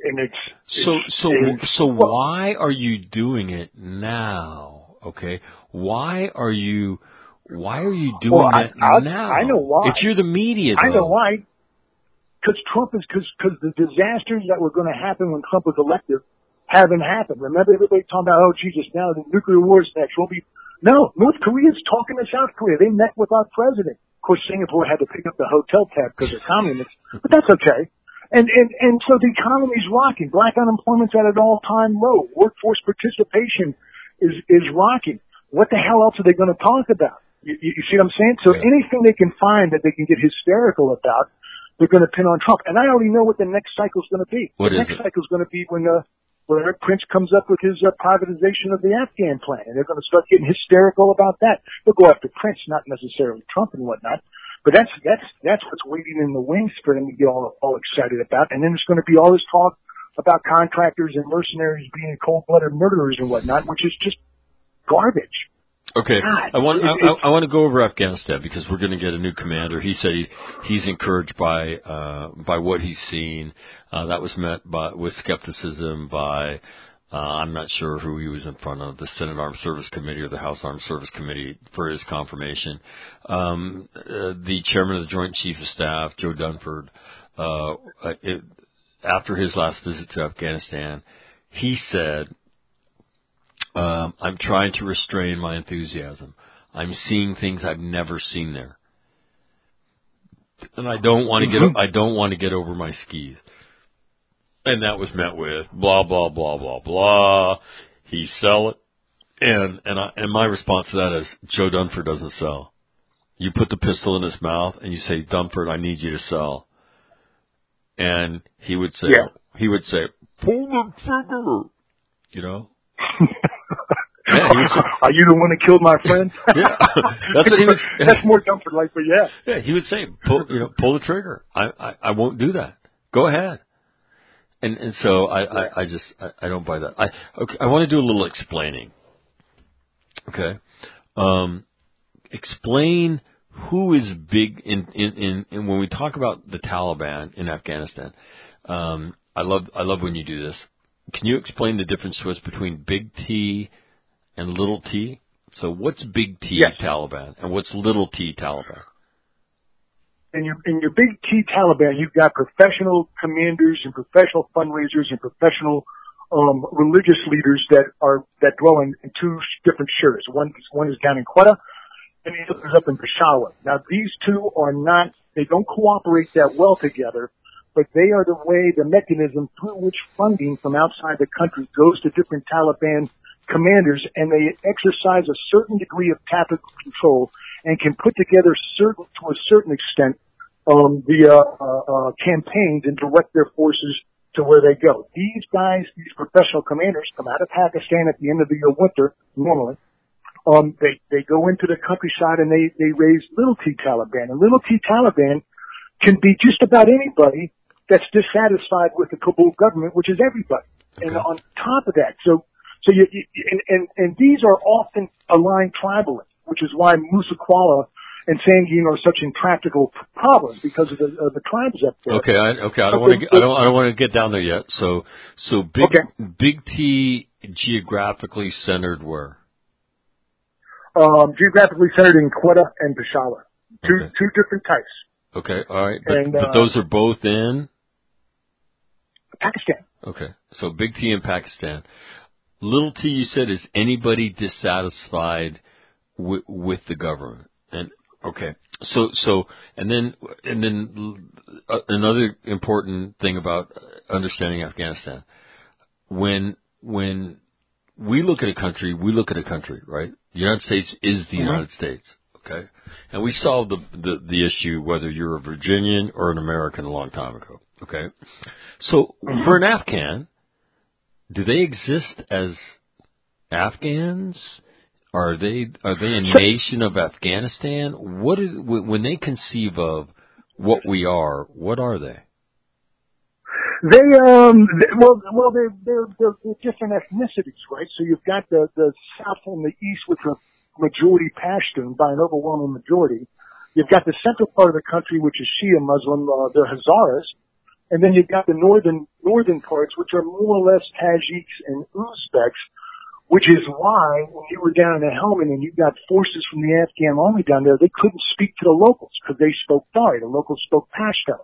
So why are you doing it now? Okay. Why are you doing it now? I know why. If you're the media, though. I know why. Because the disasters that were going to happen when Trump was elected haven't happened. Remember everybody talking about, oh, Jesus, now the nuclear war is next. No, North Korea's talking to South Korea. They met with our president. Of course, Singapore had to pick up the hotel tab because they're communists, but that's okay. And so the economy's rocking. Black unemployment's at an all-time low. Workforce participation is rocking. What the hell else are they going to talk about? You see what I'm saying? So anything they can find that they can get hysterical about, they're going to pin on Trump. And I already know what the next cycle's going to be. The next cycle's going to be when Eric Prince comes up with his privatization of the Afghan plan, and they're going to start getting hysterical about that. They'll go after Prince, not necessarily Trump and whatnot. But that's what's waiting in the wings for them to get all excited about. And then there's going to be all this talk about contractors and mercenaries being cold-blooded murderers and whatnot, which is just garbage. Okay, God, I want to go over Afghanistan because we're going to get a new commander. He said he's encouraged by what he's seen. That was met with skepticism by I'm not sure who he was in front of, the Senate Armed Service Committee or the House Armed Service Committee for his confirmation. The chairman of the Joint Chiefs of Staff, Joe Dunford, after his last visit to Afghanistan, he said, I'm trying to restrain my enthusiasm. I'm seeing things I've never seen there. And I don't want to get over my skis. And that was met with blah, blah, blah, blah, blah. He sell it. And my response to that is, Joe Dunford doesn't sell. You put the pistol in his mouth and you say, Dunford, I need you to sell. And he would say, pull the trigger, you know? Yeah, are you the one that killed my friend? Yeah, that's what he was. That's more Dunford like, but yeah. Yeah, he would say, pull the trigger. I won't do that. Go ahead. And so I don't buy that. I want to do a little explaining. Okay, explain who is big in when we talk about the Taliban in Afghanistan. I love when you do this. Can you explain the difference to us between Big T and Little T? So what's Big T Taliban and what's Little T Taliban? In your Big T Taliban, you've got professional commanders and professional fundraisers and professional religious leaders that dwell in two different shires. One is down in Quetta, and the other is up in Peshawar. Now these two they don't cooperate that well together, but they are the mechanism through which funding from outside the country goes to different Taliban commanders, and they exercise a certain degree of tactical control and can put together to a certain extent the campaigns and direct their forces to where they go. These professional commanders come out of Pakistan at the end of the winter, normally. They go into the countryside and they raise Little T Taliban. And Little T Taliban can be just about anybody that's dissatisfied with the Kabul government, which is everybody. Okay. And on top of that, so these are often aligned tribally, which is why Musa Kuala and Sangin are such intractable problems because of the tribes up there. Okay. I don't want to get down there yet. So Big T geographically centered where? Geographically centered in Quetta and Peshawar. Two different types. Okay. All right. But those are both in Pakistan. Okay. So Big T in Pakistan. Little T, you said, is anybody dissatisfied with the government. And okay. So and then another important thing about understanding Afghanistan. When we look at a country, right? The United States is the United States, okay? And we solved the issue whether you're a Virginian or an American a long time ago, okay? So for an Afghan, do they exist as Afghans? Are they a nation of Afghanistan? When they conceive of what we are, what are they? They're different ethnicities, right? So you've got the South and the East, which are majority Pashtun by an overwhelming majority. You've got the central part of the country, which is Shia Muslim, they're Hazaras. And then you've got the northern parts, which are more or less Tajiks and Uzbeks, which is why when you were down in the Helmand and you got forces from the Afghan army down there, they couldn't speak to the locals because they spoke Dari. The locals spoke Pashto.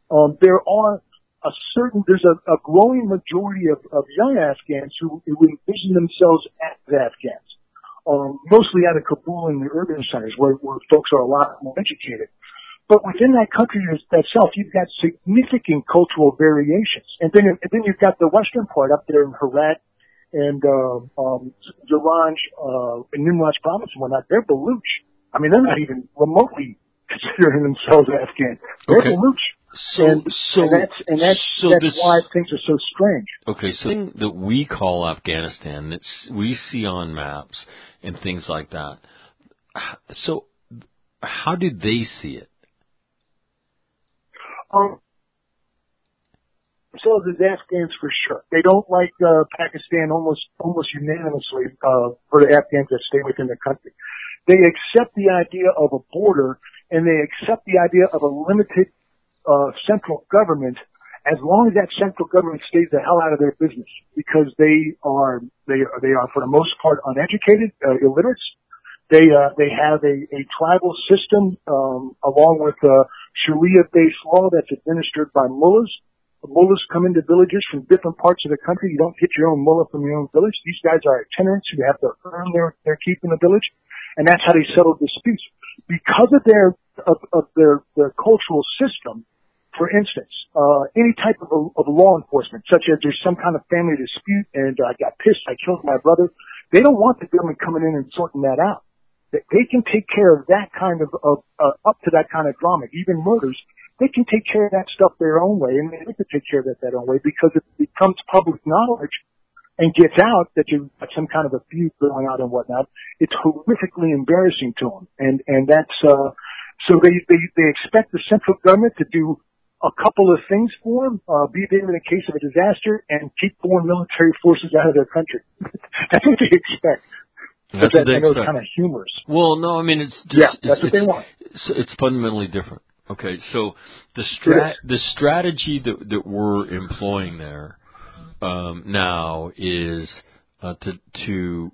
There's a growing majority of young Afghans who envision themselves as Afghans, mostly out of Kabul and the urban centers where folks are a lot more educated. But within that country itself, you've got significant cultural variations. And then you've got the western part up there in Herat and, Zaranj, and Nimraj province and whatnot. They're Baluch. I mean, they're not even remotely considering themselves Afghan. They're Baluch. That's why things are so strange. Okay, so the thing that we call Afghanistan, that we see on maps and things like that. So, how do they see it? So the Afghans for sure. They don't like Pakistan almost unanimously for the Afghans that stay within the country. They accept the idea of a border and they accept the idea of a limited central government as long as that central government stays the hell out of their business, because they are for the most part uneducated, illiterates. They have a tribal system along with Sharia-based law that's administered by mullahs. Mullahs come into villages from different parts of the country. You don't get your own mullah from your own village. These guys are itinerants who have to earn their keep in the village, and that's how they settle disputes. Because of their cultural system, for instance, any type of law enforcement, such as there's some kind of family dispute and I got pissed, I killed my brother, they don't want the government coming in and sorting that out. They can take care of that kind of up to that kind of drama, even murders. They can take care of that stuff their own way, and they have to take care of that their own way, because if it becomes public knowledge and gets out that you've got some kind of a feud going on and whatnot, it's horrifically embarrassing to them. And that's, so they expect the central government to do a couple of things for them, be there in the case of a disaster and keep foreign military forces out of their country. That's what they expect. That's what they expect. It's kind of humorous. Well, no, I mean, it's just, that's what they want. It's fundamentally different. Okay, so the strategy that we're employing there now is to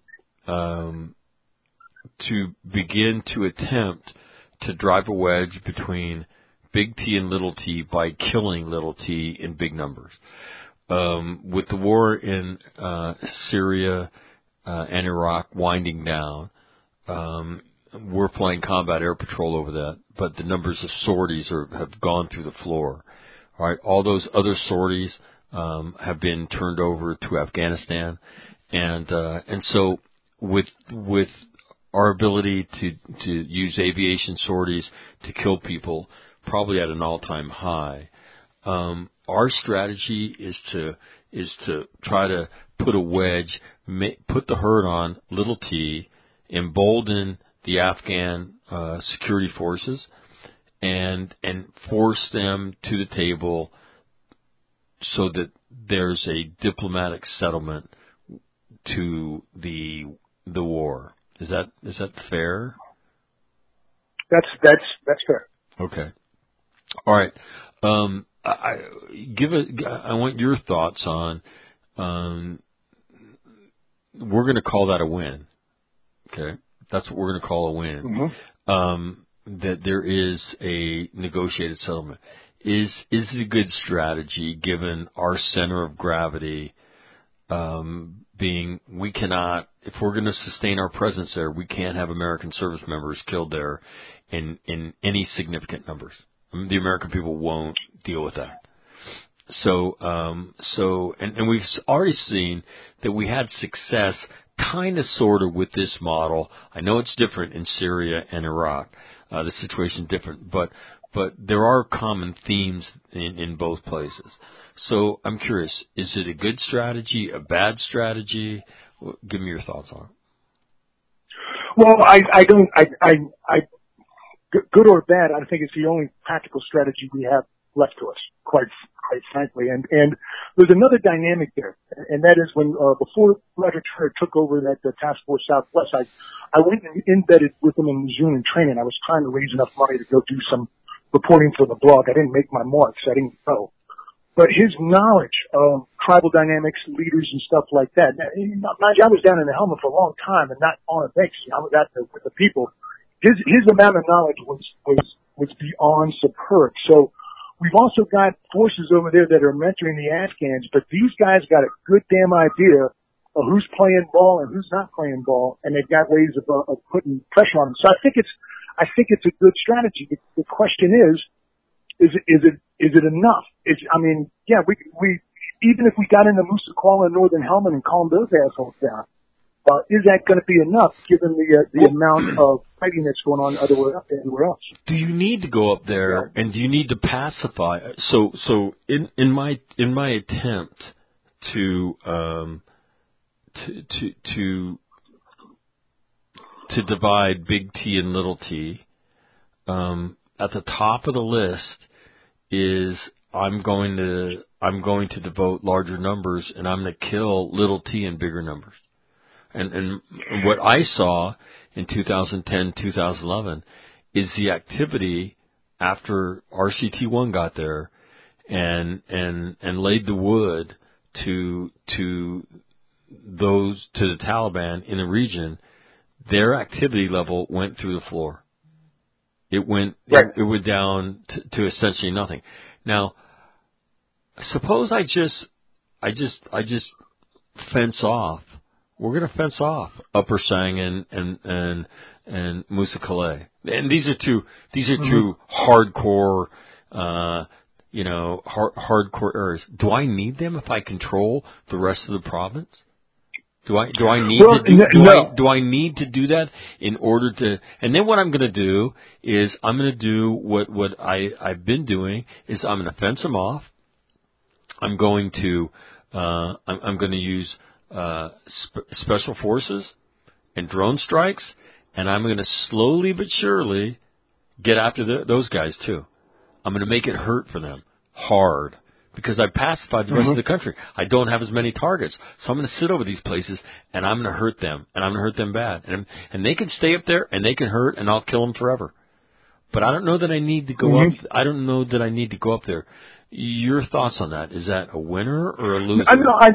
begin to attempt to drive a wedge between big T and little t by killing little t in big numbers. With the war in Syria and Iraq winding down, we're flying combat air patrol over that, but the numbers of sorties have gone through the floor. All right, all those other sorties have been turned over to Afghanistan, and so with our ability to use aviation sorties to kill people, probably at an all-time high. Our strategy is to try to put a wedge, put the hurt on little t, embolden the Afghan security forces, and force them to the table so that there's a diplomatic settlement to the war. Is that fair? That's fair. Okay. All right. I want your thoughts on. We're going to call that a win. Okay, that's what we're going to call a win. Mm-hmm. That there is a negotiated settlement. Is it a good strategy given our center of gravity? Being we cannot, if we're going to sustain our presence there, we can't have American service members killed there in any significant numbers. I mean, the American people won't deal with that. So we've already seen that we had success, kind of, sort of, with this model. I know it's different in Syria and Iraq. The situation's different, but there are common themes in both places. So I'm curious, is it a good strategy, a bad strategy? Give me your thoughts on it. Well, good or bad, I think it's the only practical strategy we have left to us, quite quite frankly. And there's another dynamic there, and that is when before Roger Turner took over the Task Force Southwest, I went and embedded with him in June in training. I was trying to raise enough money to go do some reporting for the blog. I didn't make my marks. I didn't go. But his knowledge of tribal dynamics, leaders, and stuff like that. Now, I was down in the helmet for a long time and not on a base. I was out there with the people. His amount of knowledge was beyond superb. So we've also got forces over there that are mentoring the Afghans, but these guys got a good damn idea of who's playing ball and who's not playing ball, and they've got ways of putting pressure on them. So I think it's a good strategy. The question is it enough? We even if we got into Musa Kuala and Northern Helmand and calmed those assholes down, is that going to be enough given the amount of fighting that's going on everywhere else? Do you need to go up there and do you need to pacify? So in my attempt to divide big T and little T, at the top of the list is I'm going to devote larger numbers and I'm going to kill little T in bigger numbers. And what I saw in 2010, 2011 is the activity after RCT-1 got there and laid the wood to the Taliban in the region. Their activity level went through the floor. It went down to essentially nothing. Now, suppose I just fence off. We're going to fence off Upper Sangin and Musa Calais, and these are two hardcore, hardcore areas. Do I need them if I control the rest of the province? Do I need to do that in order to? And then what I'm going to do is I'm going to do what I've been doing is I'm going to fence them off. I'm going to use special forces and drone strikes, and I'm going to slowly but surely get after those guys too. I'm going to make it hurt for them hard because I pacified the rest of the country. I don't have as many targets, so I'm going to sit over these places and I'm going to hurt them, and I'm going to hurt them bad, and they can stay up there and they can hurt, and I'll kill them forever. But I don't know that I need to go up. I don't know that I need to go up there. Your thoughts on that? Is that a winner or a loser?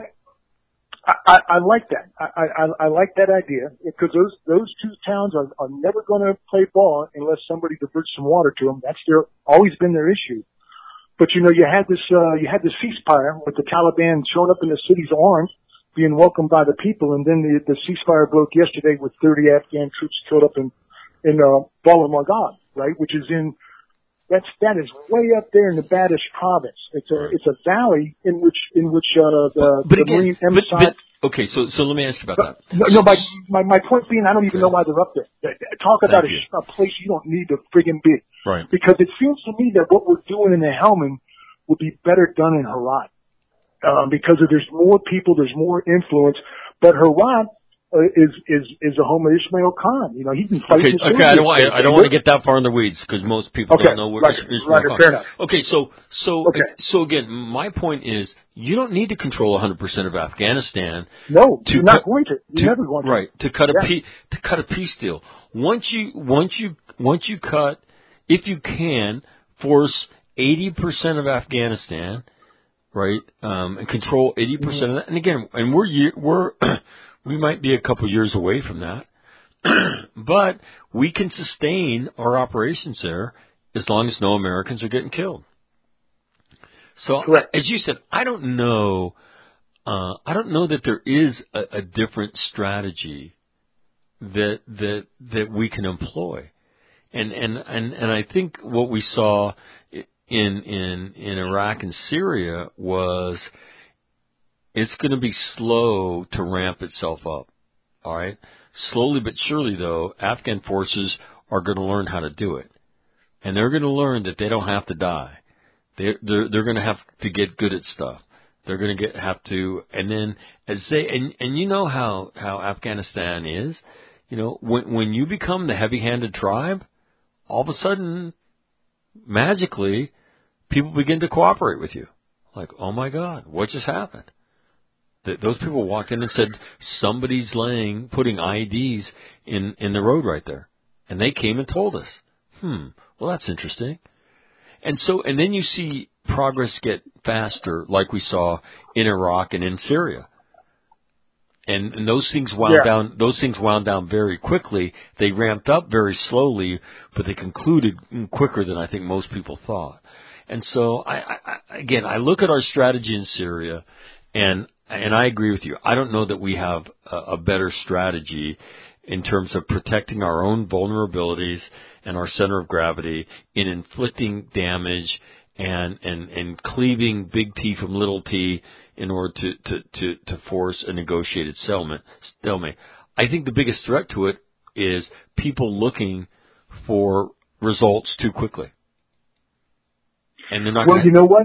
I like that. I like that idea because those two towns are never going to play ball unless somebody diverts some water to them. That's always been their issue. But you had this ceasefire with the Taliban showing up in the city's armed, being welcomed by the people, and then the ceasefire broke yesterday with 30 Afghan troops killed up in Bala Margad, right? Which is that is way up there in the Badish province. It's a valley in which the Marine emphasize. Okay, so let me ask you about that. No, my point being, I don't even know why they're up there. Talk about a place you don't need to friggin' be. Right. Because it seems to me that what we're doing in the Helmand would be better done in Herat. Because there's more people, there's more influence, but Herat is a home of Ismail Khan. He can fight. Okay. I don't want to get that far in the weeds because most people don't know where Ismail Khan. Fair enough. Okay, so again, my point is you don't need to control 100% of Afghanistan. No, you're not going to. You're never going to. Right, to cut a peace deal. Once you cut, if you can, force 80% of Afghanistan, right, and control 80% of that. And again, and we're we might be a couple years away from that, but we can sustain our operations there as long as no Americans are getting killed. So, as you said, I don't know that there is a different strategy that we can employ, and I think what we saw in Iraq and Syria was. It's going to be slow to ramp itself up, all right? Slowly but surely, though, Afghan forces are going to learn how to do it. And they're going to learn that they don't have to die. They're going to have to get good at stuff. They're going to have to, and then as they, and you know how Afghanistan is, when you become the heavy-handed tribe, all of a sudden, magically, people begin to cooperate with you. Like, oh my God, what just happened? Those people walked in and said, somebody's putting IEDs in the road right there. And they came and told us. Well, that's interesting. And then you see progress get faster, like we saw in Iraq and in Syria. And those things wound down. Those things wound down very quickly. They ramped up very slowly, but they concluded quicker than I think most people thought. And so, I look at our strategy in Syria, and I agree with you. I don't know that we have a better strategy in terms of protecting our own vulnerabilities and our center of gravity in inflicting damage and cleaving big T from little t in order to force a negotiated stalemate. I think the biggest threat to it is people looking for results too quickly. And they're not you know what?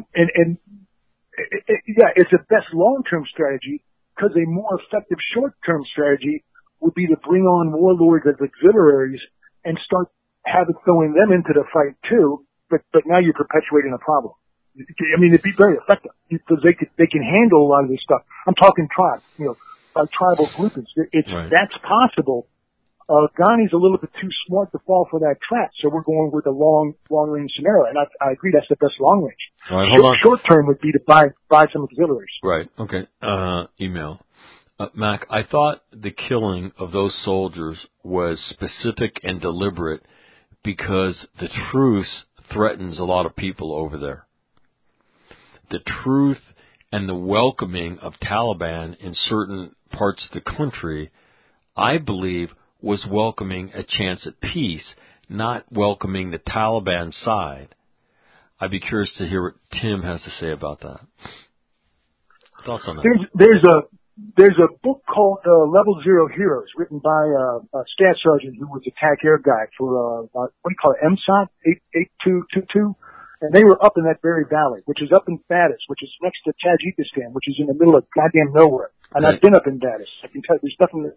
It's a best long-term strategy, because a more effective short-term strategy would be to bring on warlords as auxiliaries and start throwing them into the fight too. But now you're perpetuating a problem. I mean, it'd be very effective because they can handle a lot of this stuff. I'm talking tribes, tribal groupings. That's possible. Ghani's a little bit too smart to fall for that trap, so we're going with a long range scenario, and I agree that's the best long range. All right, hold on. Short term would be to buy some auxiliaries. Right. Okay. Email. Mac, I thought the killing of those soldiers was specific and deliberate because the truth threatens a lot of people over there. The truth and the welcoming of Taliban in certain parts of the country, I believe, was welcoming a chance at peace, not welcoming the Taliban side. I'd be curious to hear what Tim has to say about that. Thoughts on that? There's a book called Level Zero Heroes, written by a staff sergeant who was a TAC air guy for what do you call it, MSOT 8222, and they were up in that very valley, which is up in Badis, which is next to Tajikistan, which is in the middle of goddamn nowhere. And I've been up in Badis. I can tell you, there's nothing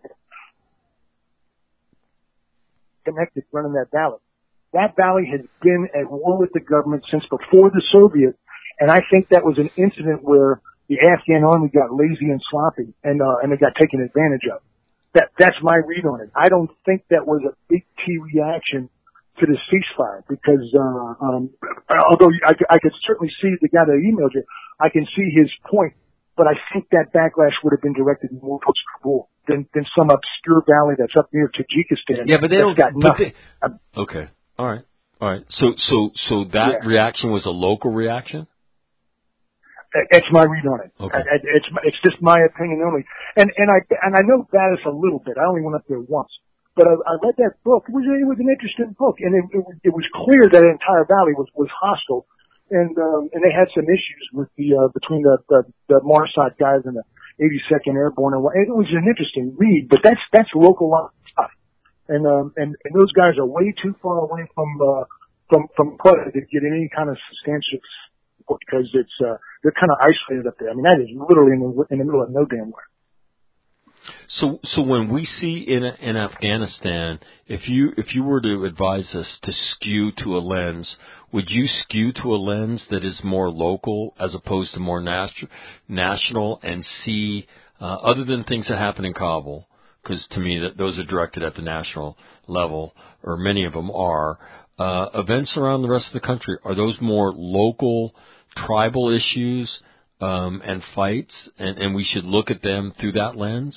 connected running that valley. That valley has been at war with the government since before the Soviet, and I think that was an incident where the Afghan army got lazy and sloppy, and they got taken advantage of. That's my read on it. I don't think that was a big T reaction to the ceasefire, because although I could certainly see the guy that emailed you, I can see his point, but I think that backlash would have been directed more towards Kabul than some obscure valley that's up near Tajikistan. Yeah, but they don't got nothing. Okay, all right. So that reaction was a local reaction. It's my read on it. Okay. It's just my opinion only. And I know Badis a little bit. I only went up there once. But I read that book. It was an interesting book, and it was clear that the entire valley was hostile, and they had some issues with between the Marsat guys and the 82nd Airborne, and it was an interesting read. But that's local stuff, and those guys are way too far away from Quetta to get any kind of substantial, because they're kind of isolated up there. I mean, that is literally in the middle of no damn where. So when we see in Afghanistan, if you were to advise us to skew to a lens, would you skew to a lens that is more local as opposed to more national, and see other than things that happen in Kabul, because to me those are directed at the national level, or many of them are, events around the rest of the country, are those more local, tribal issues and fights, and we should look at them through that lens?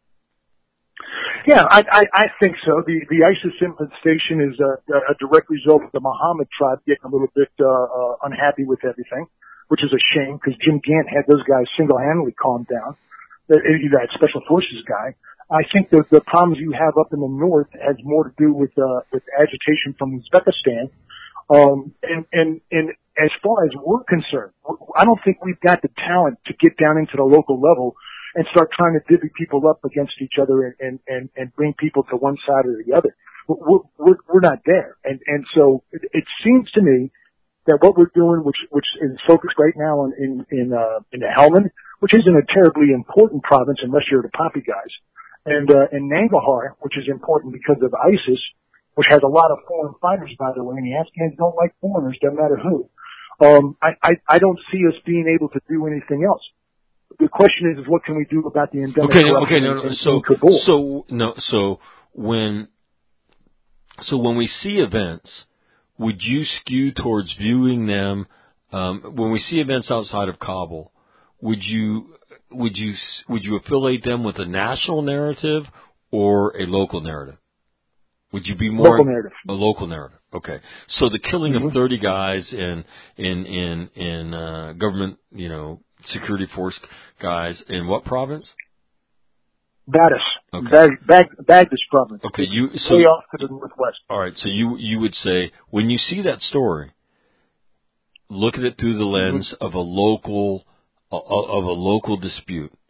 Yeah, I think so. The ISIS infestation is a direct result of the Muhammad tribe getting a little bit unhappy with everything, which is a shame, because Jim Gant had those guys single-handedly calmed down. That special forces guy. I think that the problems you have up in the north has more to do with agitation from Uzbekistan. And as far as we're concerned, I don't think we've got the talent to get down into the local level and start trying to divvy people up against each other and bring people to one side or the other. We're not there. And so it seems to me that what we're doing, which is focused right now in the Helmand, which isn't a terribly important province unless you're the Poppy guys, and Nangarhar, which is important because of ISIS, which has a lot of foreign fighters, by the way, and the Afghans don't like foreigners, no matter who. I don't see us being able to do anything else. The question is what can we do about the endemic corruption in Kabul? So when we see events, would you skew towards viewing them? When we see events outside of Kabul, would you affiliate them with a national narrative or a local narrative? Would you be more local narrative? A local narrative. Okay. So the killing of 30 guys in government, security force guys in what province? Badis. Okay. Baghdad province. Okay. Way off to the northwest. All right. So you would say when you see that story, look at it through the lens of a local dispute.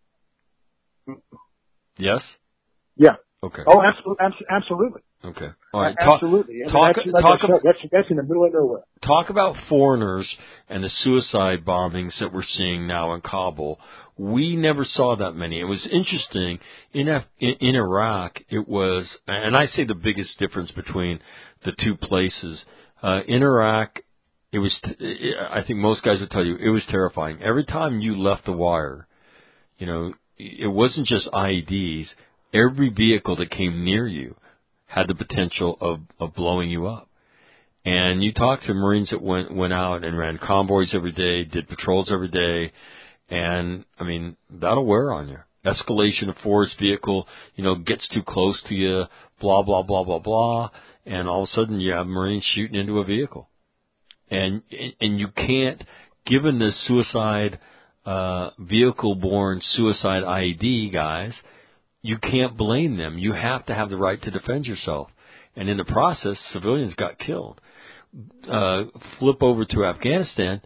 Yes. Yeah. Okay. Oh, absolutely. Okay. All right. Absolutely. That's in the middle of nowhere. Talk about foreigners and the suicide bombings that we're seeing now in Kabul. We never saw that many. It was interesting in Iraq. It was, and I say the biggest difference between the two places in Iraq. It was. I think most guys would tell you it was terrifying. Every time you left the wire, it wasn't just IEDs. Every vehicle that came near you had the potential of blowing you up. And you talk to Marines that went out and ran convoys every day, did patrols every day, and I mean that'll wear on you. Escalation of force, vehicle, gets too close to you, blah blah blah blah blah, and all of a sudden you have Marines shooting into a vehicle. And you can't, given the suicide, vehicle-borne suicide IED guys, you can't blame them. You have to have the right to defend yourself. And in the process, civilians got killed. Flip over to Afghanistan,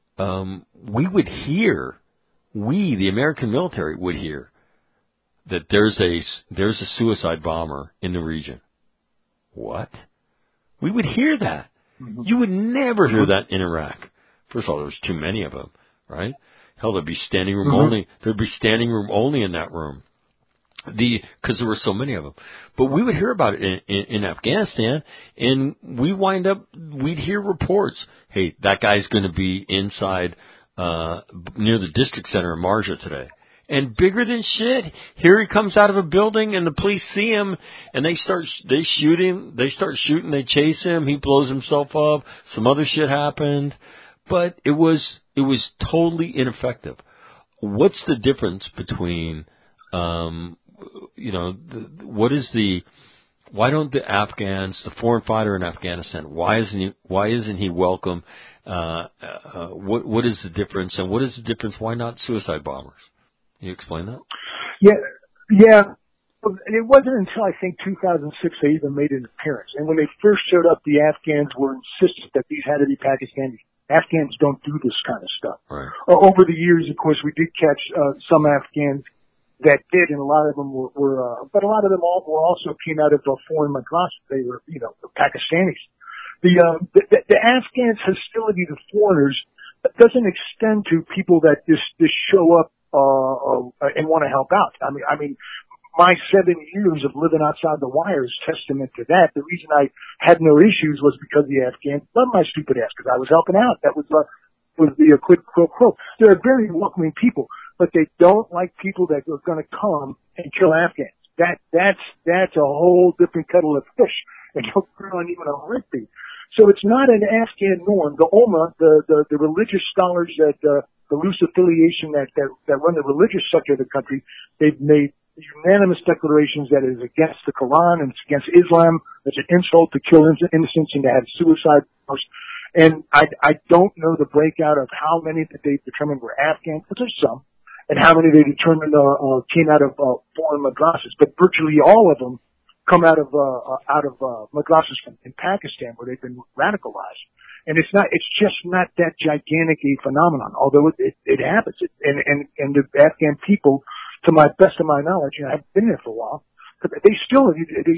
we, the American military, would hear that there's a suicide bomber in the region. What? We would hear that. You would never hear that in Iraq. First of all, there's too many of them, right? Hell, there'd be standing room only. There'd be standing room only in that room, because there were so many of them. But we would hear about it in Afghanistan, and we'd hear reports. Hey, that guy's going to be inside near the district center in Marja today. And bigger than shit, here he comes out of a building, and the police see him, and they shoot him. They start shooting. They chase him. He blows himself up. Some other shit happened, but it was totally ineffective. What's the difference between, why don't the Afghans, the foreign fighter in Afghanistan, why isn't he welcome? What is the difference, and what is the difference? Why not suicide bombers? Can you explain that? Yeah. It wasn't until I think 2006 they even made an appearance. And when they first showed up, the Afghans were insistent that these had to be Pakistanis. Afghans don't do this kind of stuff. Right. Over the years, of course, we did catch some Afghans that did, and a lot of them but a lot of them also came out of foreign madrasas. They were, Pakistanis. The Afghans' hostility to foreigners doesn't extend to people that just show up and want to help out. I mean, my 7 years of living outside the wire is testament to that. The reason I had no issues was because the Afghans loved my stupid ass because I was helping out. That was the quid pro quo. They're very welcoming people, but they don't like people that are going to come and kill Afghans. That's a whole different kettle of fish, and you'll put on even a heartbeat. So it's not an Afghan norm. The Ulama, the religious scholars that the loose affiliation that run the religious sector of the country, they've made unanimous declarations that it is against the Quran and it's against Islam. It's an insult to kill innocents and to have suicide. And I don't know the breakout of how many that they determined were Afghans, but there's some, and how many they determined came out of foreign madrasas. But virtually all of them come out of madrasas in Pakistan where they've been radicalized. And it's just not that gigantic a phenomenon, although it happens. And the Afghan people, to my best of my knowledge, I've been there for a while, but they still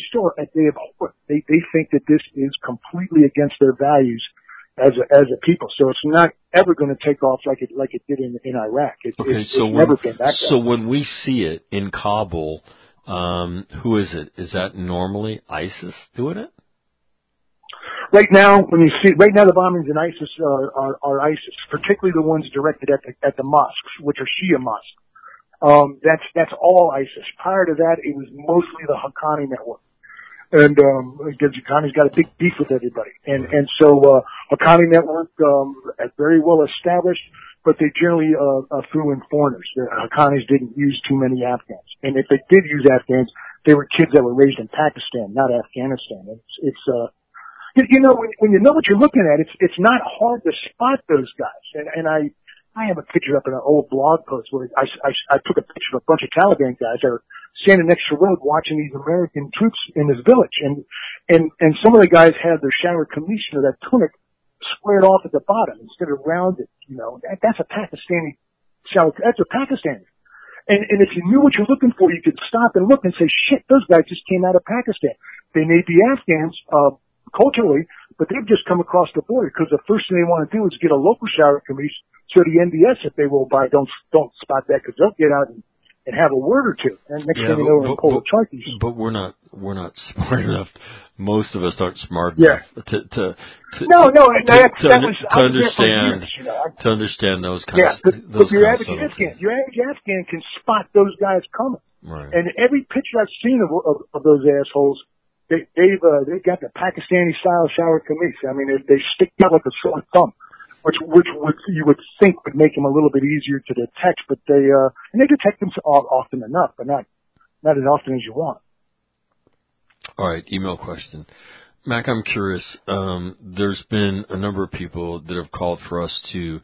they think that this is completely against their values as a people. So it's not ever going to take off like it did in Iraq. It's never been that. So when we see it in Kabul, who is it? Is that normally ISIS doing it? right now, the bombings in ISIS are ISIS, particularly the ones directed at the mosques, which are Shia mosques. That's all ISIS. Prior to that, it was mostly the Haqqani network. And, because Haqqani's got a big beef with everybody. And so, Haqqani network, very well established, but they generally, threw in foreigners. The Haqqanis didn't use too many Afghans. And if they did use Afghans, they were kids that were raised in Pakistan, not Afghanistan. You know, when you know what you're looking at, it's not hard to spot those guys. And I have a picture up in an old blog post where I took a picture of a bunch of Taliban guys that are standing next to the road watching these American troops in this village. And some of the guys had their shower kameez, or that tunic, squared off at the bottom instead of rounded, you know. That's a Pakistani shower. That's a Pakistani. And if you knew what you're looking for, you could stop and look and say, shit, those guys just came out of Pakistan. They may be Afghans, culturally, but they've just come across the border, because the first thing they want to do is get a local shower kameez, so the NDS, if they roll by, don't spot that, because they'll get out and have a word or two. And next thing you know, we're in cold charkies. But we're not smart enough. Most of us aren't smart enough to understand those kinds of things. But your average Afghan can spot those guys coming. Right. And every picture I've seen of those assholes, they've got the Pakistani style shower kameez. I mean, they stick out like a sore thumb, which you would think would make them a little bit easier to detect, but they detect them often enough, but not as often as you want. All right, email question. Mac, I'm curious. There's been a number of people that have called for us to,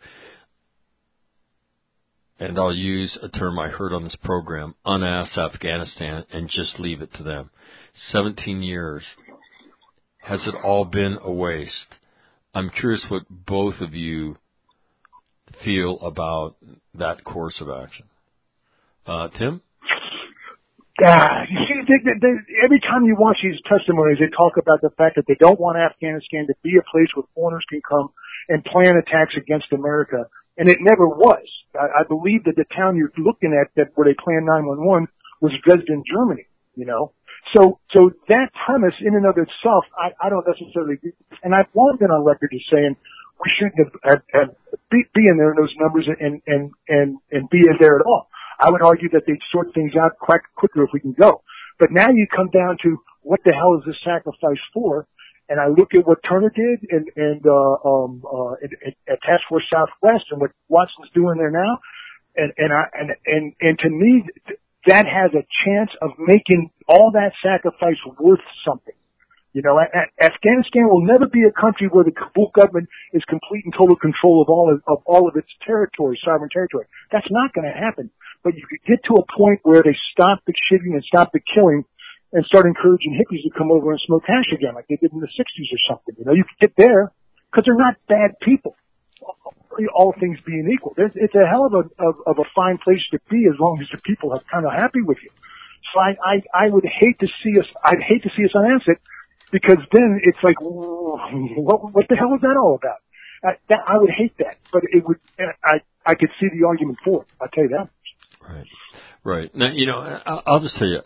and I'll use a term I heard on this program, unass Afghanistan and just leave it to them. 17 years. Has it all been a waste? I'm curious what both of you feel about that course of action. Tim? You see, every time you watch these testimonies, they talk about the fact that they don't want Afghanistan to be a place where foreigners can come and plan attacks against America. And it never was. I believe that the town you're looking at where they planned 9/11 was Dresden, Germany, you know. So that premise in and of itself, I don't necessarily agree. And I've long been on record as saying we shouldn't have be in there in those numbers and be in there at all. I would argue that they'd sort things out quite quicker if we can go. But now you come down to what the hell is this sacrifice for? And I look at what Turner did and at Task Force Southwest and what Watson's doing there now. And to me, that has a chance of making all that sacrifice worth something. You know, Afghanistan will never be a country where the Kabul government is complete and total control of all of its territory, sovereign territory. That's not going to happen. But you could get to a point where they stop the shooting and stop the killing and start encouraging hippies to come over and smoke hash again, like they did in the 60s or something. You know, you could get there because they're not bad people. All things being equal, it's a hell of a fine place to be as long as the people are kind of happy with you. So I would hate to see us. I'd hate to see us unanswer it, because then it's like, what the hell is that all about? I would hate that, but it would. I could see the argument for it. I'll tell you that. Right. Now, you know, I'll just tell you,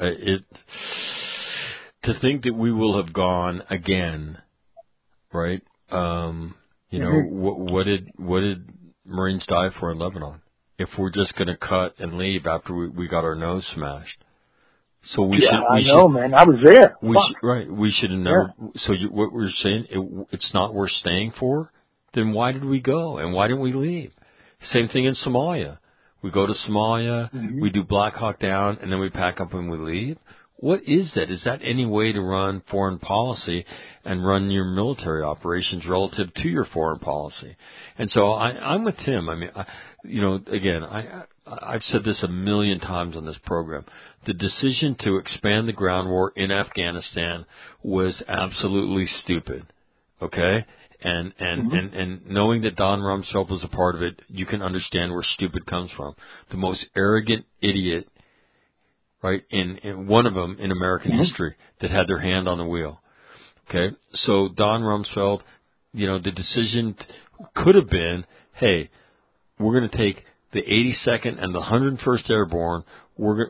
to think that we will have gone again, right? You know, what did Marines die for in Lebanon? If we're just going to cut and leave after we got our nose smashed. So we should, man. I was there. We should have never. Yeah. So what we're saying, it's not worth staying for. Then why did we go? And why didn't we leave? Same thing in Somalia. We go to Somalia, we do Black Hawk Down, and then we pack up and we leave. What is that? Is that any way to run foreign policy and run your military operations relative to your foreign policy? And so I'm with Tim. I mean, again, I've said this a million times on this program. The decision to expand the ground war in Afghanistan was absolutely stupid. Okay? And knowing that Don Rumsfeld was a part of it, you can understand where stupid comes from. The most arrogant idiot, right, in one of them in American history that had their hand on the wheel. Okay? So Don Rumsfeld, you know, the decision could have been, hey, we're going to take the 82nd and the 101st Airborne. We're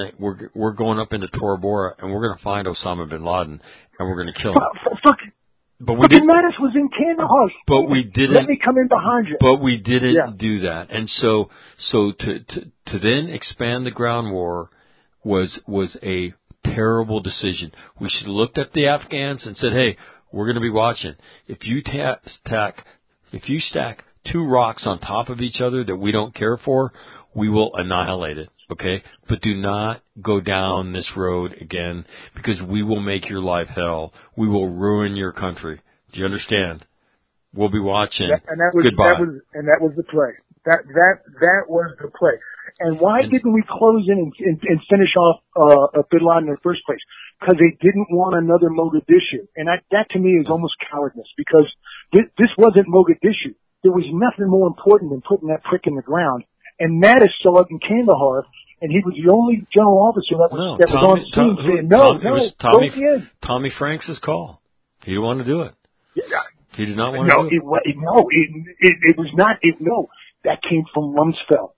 going up into Tora Bora and we're going to find Osama bin Laden and we're going to kill him. But we didn't. Mattis was in Kandahar. But we didn't. Let me come in behind you. But we didn't do that. And so to then expand the ground war was a terrible decision. We should have looked at the Afghans and said, hey, we're going to be watching. If you stack two rocks on top of each other that we don't care for, we will annihilate it. Okay? But do not go down this road again, because we will make your life hell. We will ruin your country. Do you understand? We'll be watching. Goodbye. That was the play. That was the play. And why didn't we close in and finish off Bin Laden in the first place? Because they didn't want another Mogadishu. And that to me is almost cowardness, because this wasn't Mogadishu. There was nothing more important than putting that prick in the ground. And Mattis saw it in Kandahar, and he was the only general officer that was on scene saying, it was Tommy Franks' call. He didn't want to do it. Yeah. He did not want to do it. It was not. That came from Rumsfeld.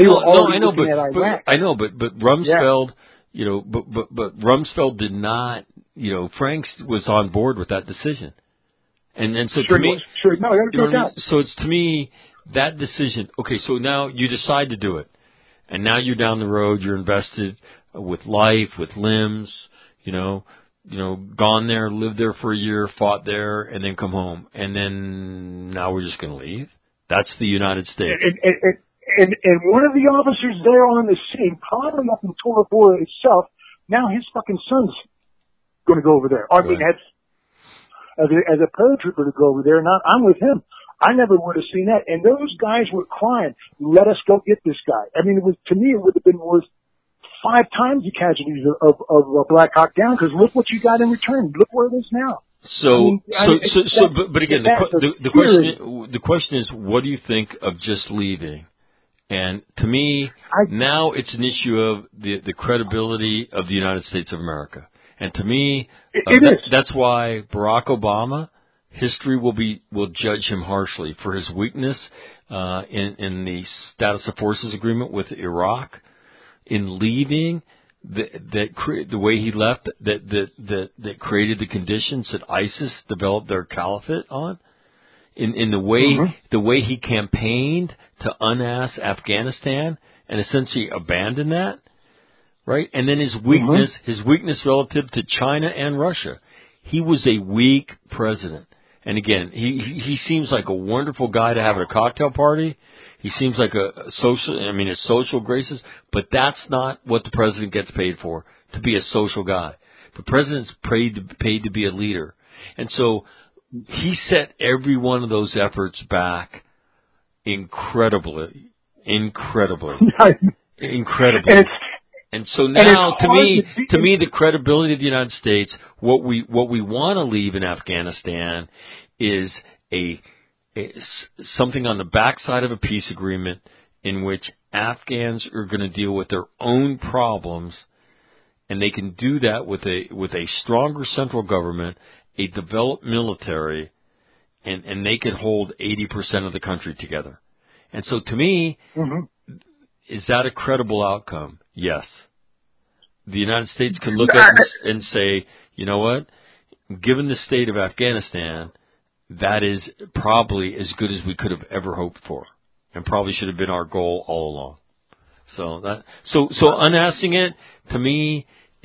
I know, but Rumsfeld, but Rumsfeld did not, Franks was on board with that decision. And so to me, so it's to me, that decision, okay, so now you decide to do it. And now you're down the road, you're invested with life, with limbs, gone there, lived there for a year, fought there, and then come home. And then now we're just going to leave? That's the United States. And one of the officers there on the scene, probably up in Tora Bora itself, now his fucking son's going to go over there. I mean, as a paratrooper to go over there, and I'm with him. I never would have seen that. And those guys were crying, let us go get this guy. I mean, to me, it would have been worth 5 times the casualties of Black Hawk Down, because look what you got in return. Look where it is now. But again, the question is, what do you think of just leaving? And to me, now it's an issue of the credibility of the United States of America. And to me, that's why Barack Obama, history will judge him harshly for his weakness in the status of forces agreement with Iraq, in leaving, the way he left, that created the conditions that ISIS developed their caliphate on. In the way he campaigned to unass Afghanistan and essentially abandon that, right? And then his weakness relative to China and Russia. He was a weak president. And again, he seems like a wonderful guy to have at a cocktail party. He seems like his social graces, but that's not what the president gets paid for, to be a social guy. The president's paid to be a leader. And so he set every one of those efforts back incredibly. And so now, to me, the credibility of the United States, what we want to leave in Afghanistan is something on the backside of a peace agreement in which Afghans are going to deal with their own problems, and they can do that with a stronger central government, a developed military, and they can hold 80% of the country together. And so to me, is that a credible outcome? Yes. The United States can look at it and say, you know what? Given the state of Afghanistan, that is probably as good as we could have ever hoped for, and probably should have been our goal all along. So unassing it, to me,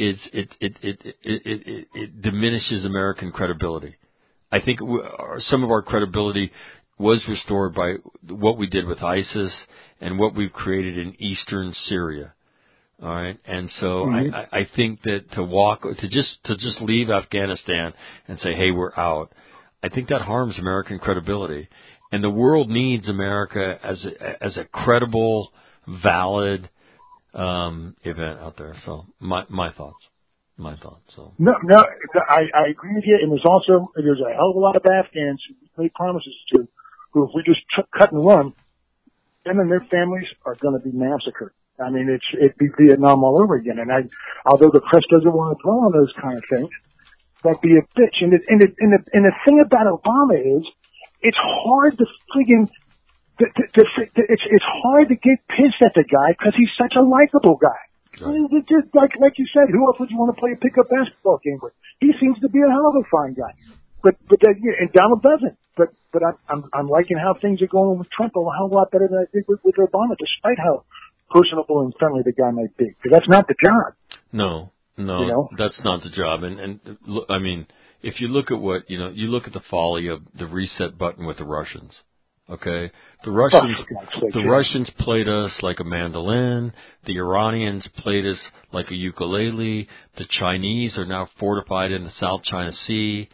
it diminishes American credibility. I think some of our credibility was restored by what we did with ISIS and what we've created in eastern Syria. All right, and so I think that to just leave Afghanistan and say, hey, we're out, I think that harms American credibility, and the world needs America as a credible, valid event out there. So my thoughts. So no, I agree with you. And there's a hell of a lot of Afghans who made promises to, who if we just cut and run, them and their families are going to be massacred. I mean, it'd be Vietnam all over again. And although the press doesn't want to dwell on those kind of things, that'd be a bitch. And the thing about Obama is, it's hard to friggin', it's hard to get pissed at the guy because he's such a likable guy. Right. Just like you said, who else would you want to play a pickup basketball game with? He seems to be a hell of a fine guy. and Donald doesn't. But I'm liking how things are going with Trump a whole lot better than I did with Obama, despite how personable and friendly the guy might be. Because that's not the job. No, that's not the job. And look, I mean, if you look at what, you look at the folly of the reset button with the Russians. Okay? The Russians played us like a mandolin. The Iranians played us like a ukulele. The Chinese are now fortified in the South China Sea.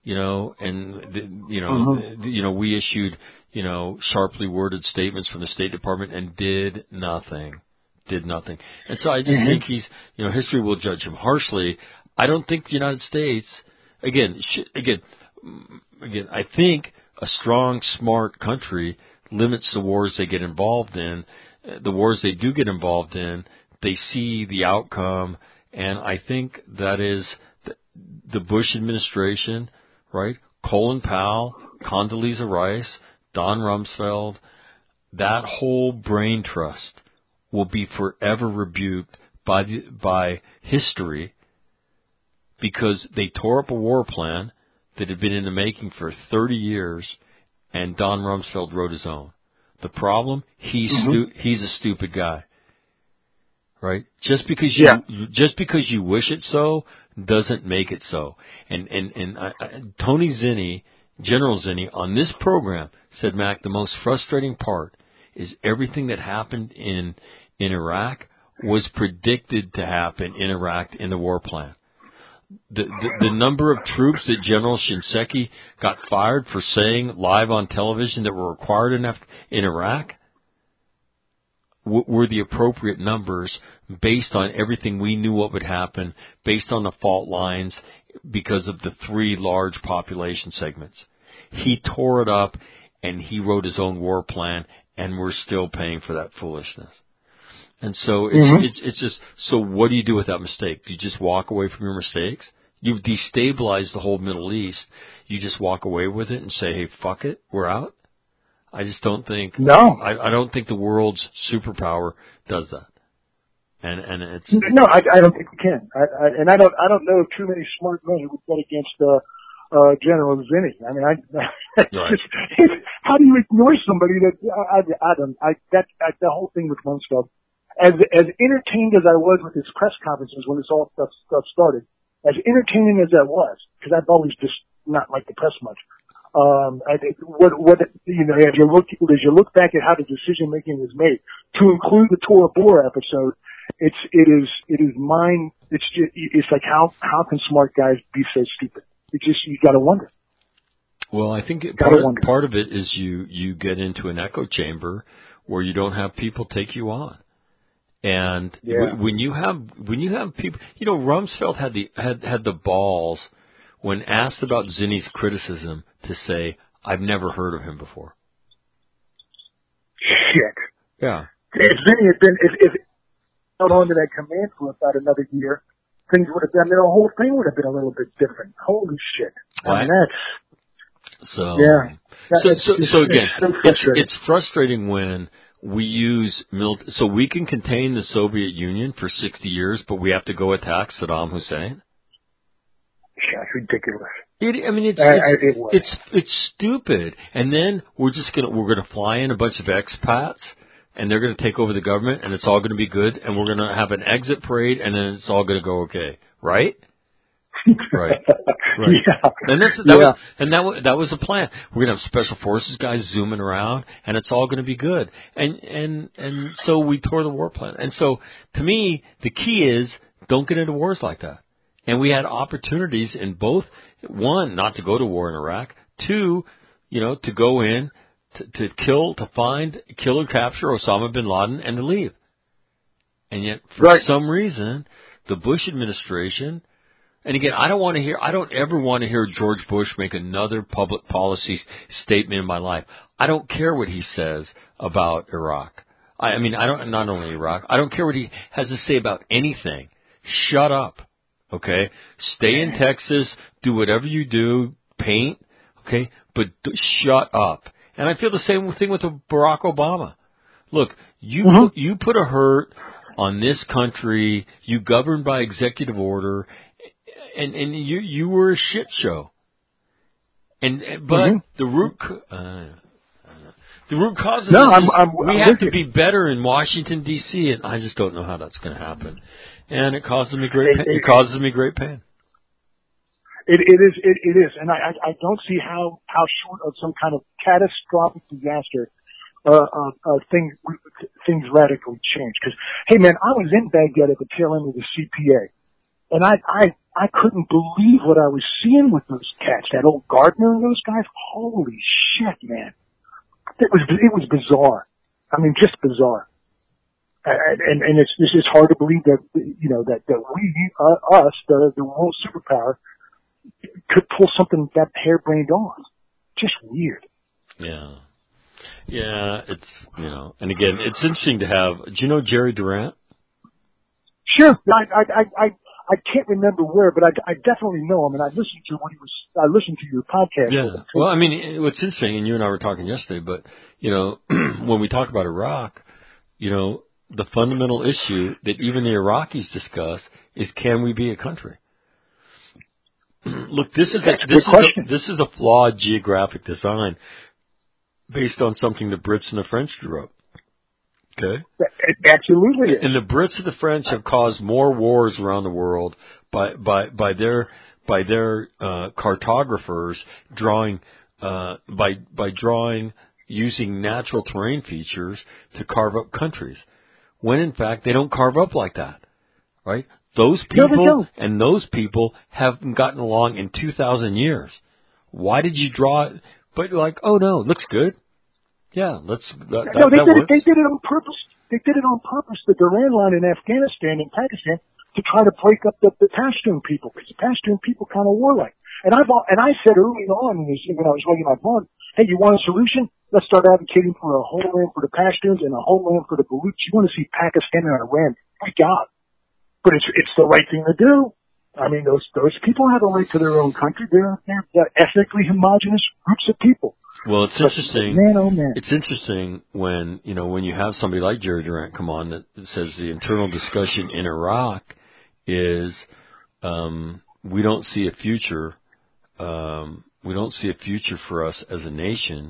We issued, sharply worded statements from the State Department and did nothing. And so I just think history will judge him harshly. I don't think the United States, again, I think a strong, smart country limits the wars they get involved in. The wars they do get involved in, they see the outcome, and I think that is the Bush administration, right? Colin Powell, Condoleezza Rice, Don Rumsfeld, that whole brain trust will be forever rebuked by history because they tore up a war plan that had been in the making for 30 years, and Don Rumsfeld wrote his own. The problem, he's a stupid guy, right? Just because you wish it so doesn't make it so. And Tony Zinni, General Zinni, on this program said, Mac, the most frustrating part is everything that happened in Iraq was predicted to happen in Iraq in the war plan. The number of troops that General Shinseki got fired for saying live on television that were required in Iraq were the appropriate numbers based on everything we knew what would happen, based on the fault lines because of the three large population segments. He tore it up and he wrote his own war plan, and we're still paying for that foolishness. And so it's just, so what do you do with that mistake? Do you just walk away from your mistakes? You've destabilized the whole Middle East. You just walk away with it and say, hey, fuck it, we're out? I just don't think. No. I don't think the world's superpower does that. And it's. No, I don't think we can. I don't know too many smart men who would bet against, General Zinni. I mean, how do you ignore somebody the whole thing with Rumsfeld, as entertained as I was with his press conferences when this all stuff started, as entertaining as that was, because I've always just not liked the press much. As you look back at how the decision making was made to include the Tora Bora episode, it is mine. It's like how can smart guys be so stupid? It's just, you gotta wonder. Well, I think part of it is you get into an echo chamber where you don't have people take you on. And when you have people, Rumsfeld had the balls when asked about Zinni's criticism to say, I've never heard of him before. Shit. Yeah. If Zinni had been, if held on to that command for about another year, things would have been, the whole thing would have been a little bit different. Holy shit. I mean, that's... So, yeah. So again, it's frustrating when we use so we can contain the Soviet Union for 60 years, but we have to go attack Saddam Hussein. Yeah, it's ridiculous. It's stupid. And then we're gonna fly in a bunch of expats, and they're gonna take over the government, and it's all gonna be good, and we're gonna have an exit parade, and then it's all gonna go okay, right? Right. Yeah. And that was the plan. We're gonna have special forces guys zooming around, and it's all gonna be good. And so we tore the war plan. And so to me, the key is don't get into wars like that. And we had opportunities in both: one, not to go to war in Iraq; two, to go in to kill or capture Osama bin Laden and to leave. And yet, for some reason, the Bush administration. And again, I don't ever want to hear George Bush make another public policy statement in my life. I don't care what he says about Iraq. Not only Iraq. I don't care what he has to say about anything. Shut up. Okay? Stay in Texas, do whatever you do, paint, okay? But shut up. And I feel the same thing with Barack Obama. Look, you put a hurt on this country, you govern by executive order, and you were a shit show. But the root cause of we have to be better in Washington D.C. and I just don't know how that's going to happen. And it causes me great pain. It causes me great pain. It is, and I don't see how short of some kind of catastrophic disaster things radically change. Because hey man, I was in Baghdad at the tail end of the CPA, and I couldn't believe what I was seeing with those cats. That old Gardner and those guys. Holy shit, man! It was bizarre. I mean, just bizarre. And it's just hard to believe that that we us the world superpower could pull something that harebrained off. Just weird. Yeah. Yeah, it's, and again, it's interesting to have, do you know Jerry Durant? Sure. I can't remember where, but I definitely know him, and I listened to your podcast. Yeah. Well, I mean, what's interesting, and you and I were talking yesterday, but, when we talk about Iraq, the fundamental issue that even the Iraqis discuss is, can we be a country? Look, this is a flawed geographic design based on something the Brits and the French drew up. Okay? Absolutely. And the Brits and the French have caused more wars around the world by their cartographers drawing using natural terrain features to carve up countries, when in fact they don't carve up like that, right? Those people haven't gotten along in 2,000 years. Why did you draw it? But oh no, it looks good. Yeah, they did it on purpose. They did it on purpose. The Duran line in Afghanistan and Pakistan to try to break up the Pashtun people, because the Pashtun people kind of warlike. And I said early on when I was writing my blog, hey, you want a solution? Let's start advocating for a homeland for the Pashtuns and a homeland for the Baluchs. You want to see Pakistan and Iran freak out. But it's the right thing to do. I mean, those people have a right to their own country. They're ethnically homogenous groups of people. Well, it's interesting. Man, oh man. It's interesting when you have somebody like Jerry Durant come on that says the internal discussion in Iraq is we don't see a future. We don't see a future for us as a nation.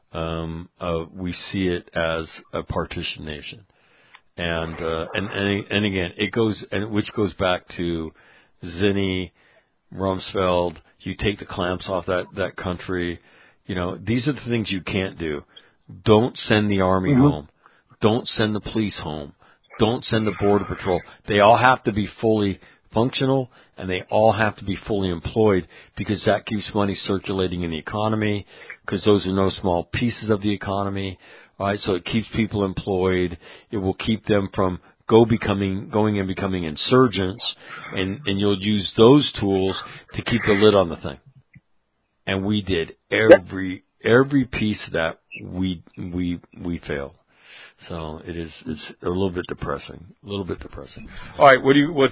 We see it as a partition nation. And again, which goes back to Zinni, Rumsfeld. You take the clamps off that country. These are the things you can't do. Don't send the army home. Don't send the police home. Don't send the border patrol. They all have to be fully functional, and they all have to be fully employed, because that keeps money circulating in the economy, because those are no small pieces of the economy. Right, so it keeps people employed. It will keep them from going and becoming insurgents, and you'll use those tools to keep the lid on the thing. And we did every piece of that. We failed. So it's a little bit depressing. All right,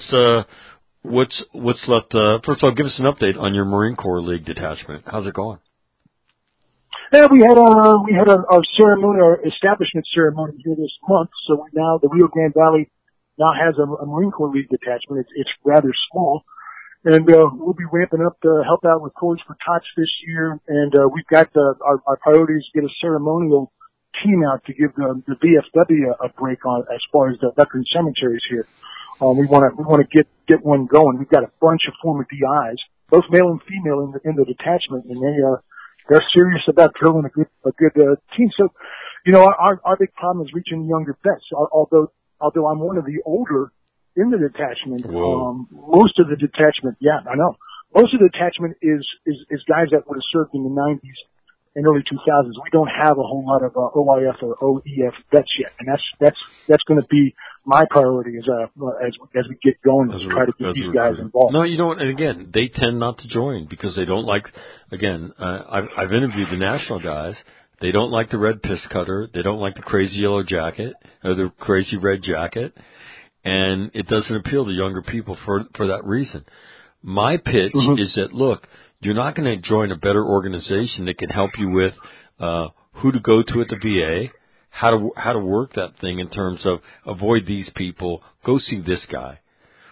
what's left? First of all, give us an update on your Marine Corps League detachment. How's it going? Yeah, we had our ceremony, our establishment ceremony here this month. So now the Rio Grande Valley now has a Marine Corps League detachment. It's rather small, and we'll be ramping up to help out with Corps for Tots this year. And we've got our priorities to get a ceremonial team out to give the VFW a break on as far as the veteran cemeteries here. We want to get one going. We've got a bunch of former DIs, both male and female, in the detachment, and they're serious about drilling a good team. So, our big problem is reaching younger vets. Although I'm one of the older in the detachment, most of the detachment, most of the detachment is guys that would have served in the 90s and early 2000s. We don't have a whole lot of OIF or OEF vets yet, and that's going to be my priority as we get going to try to get these guys involved. No, and again, they tend not to join because they don't like. Again, I've interviewed the national guys. They don't like the red piss cutter. They don't like the crazy yellow jacket or the crazy red jacket, and it doesn't appeal to younger people for that reason. My pitch is that, look, you're not going to join a better organization that can help you with who to go to at the VA, how to work that thing in terms of avoid these people, go see this guy,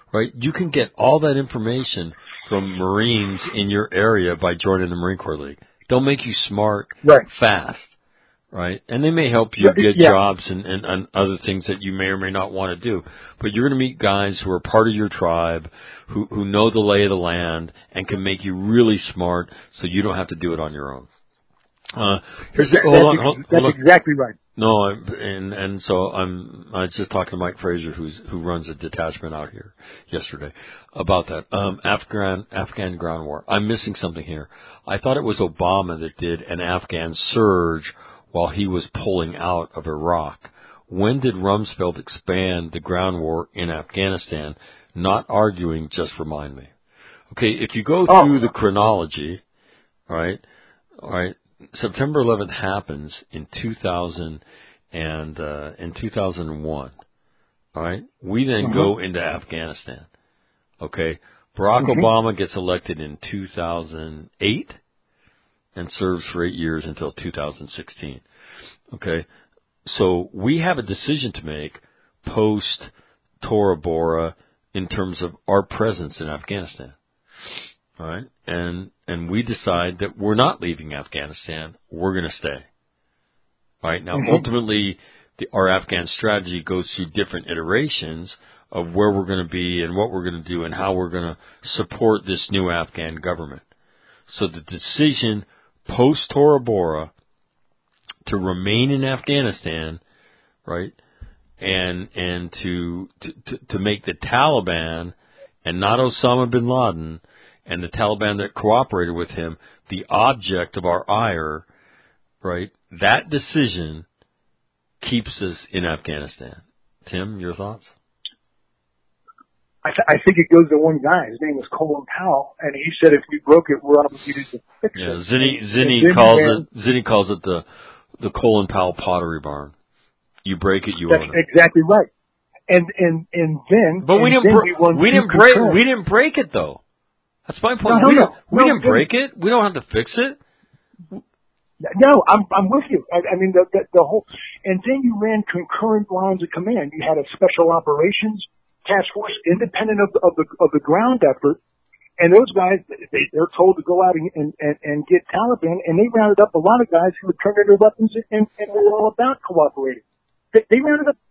right? You can get all that information from Marines in your area by joining the Marine Corps League. They'll make you smart fast, right? And they may help you get jobs and other things that you may or may not want to do. But you're going to meet guys who are part of your tribe, who know the lay of the land, and can make you really smart so you don't have to do it on your own. That's exactly right. No, and so I was just talking to Mike Fraser, who runs a detachment out here yesterday about that Afghan ground war. I'm missing something here. I thought it was Obama that did an Afghan surge while he was pulling out of Iraq. When did Rumsfeld expand the ground war in Afghanistan? Not arguing, just remind me. Okay, if you go through the chronology, all right. September 11th happens in 2001. All right. We then go into Afghanistan. Okay. Barack Obama gets elected in 2008 and serves for 8 years until 2016. Okay. So we have a decision to make post Tora Bora in terms of our presence in Afghanistan. All right. And we decide that we're not leaving Afghanistan. We're going to stay. All right. Now, ultimately, our Afghan strategy goes through different iterations of where we're going to be and what we're going to do and how we're going to support this new Afghan government. So the decision post Tora Bora to remain in Afghanistan, right, and to make the Taliban and not Osama bin Laden and the Taliban that cooperated with him the object of our ire, right? That decision keeps us in Afghanistan. Tim, your thoughts? I think it goes to one guy. His name was Colin Powell, and he said if we broke it, we're obligated to fix it. Yeah, Zinni calls it the Colin Powell Pottery Barn. You break it, you own it. That's exactly right. And then, but we didn't break it though. That's my point. We didn't break it. We don't have to fix it. No, I'm with you. I mean the whole, and then you ran concurrent lines of command. You had a special operations task force independent of the ground effort, and those guys they're told to go out and get Taliban, and they rounded up a lot of guys who had turned in their weapons and were all about cooperating. They rounded up.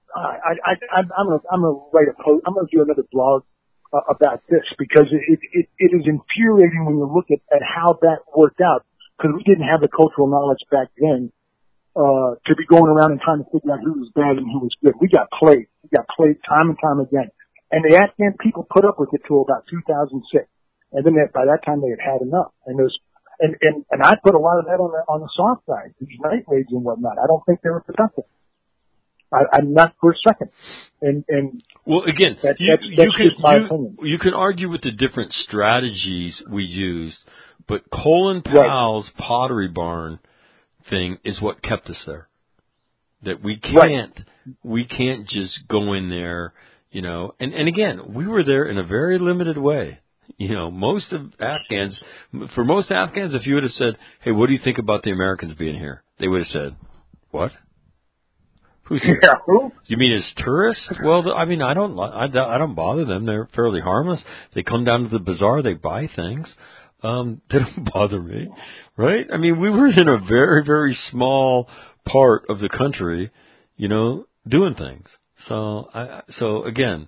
I'm gonna write a post. I'm gonna do another blog about this because it is infuriating when you look at how that worked out, because we didn't have the cultural knowledge back then to be going around and trying to figure out who was bad and who was good. We got played time and time again, and the Afghan people put up with it till about 2006, and then by that time they had enough. And I put a lot of that on the soft side, these night raids and whatnot. I don't think they were productive. I'm not for a second. And well, again, that's just my opinion. You can argue with the different strategies we used, but Colin Powell's Pottery Barn thing is what kept us there. That we can't just go in there, you know. And again, we were there in a very limited way. You know, for most Afghans, if you would have said, "Hey, what do you think about the Americans being here?" They would have said, "What? Who's here? Yeah, who? You mean as tourists?" Well, I mean, I don't bother them. They're fairly harmless. They come down to the bazaar. They buy things. They don't bother me, right? I mean, we were in a very, very small part of the country, you know, doing things. So again,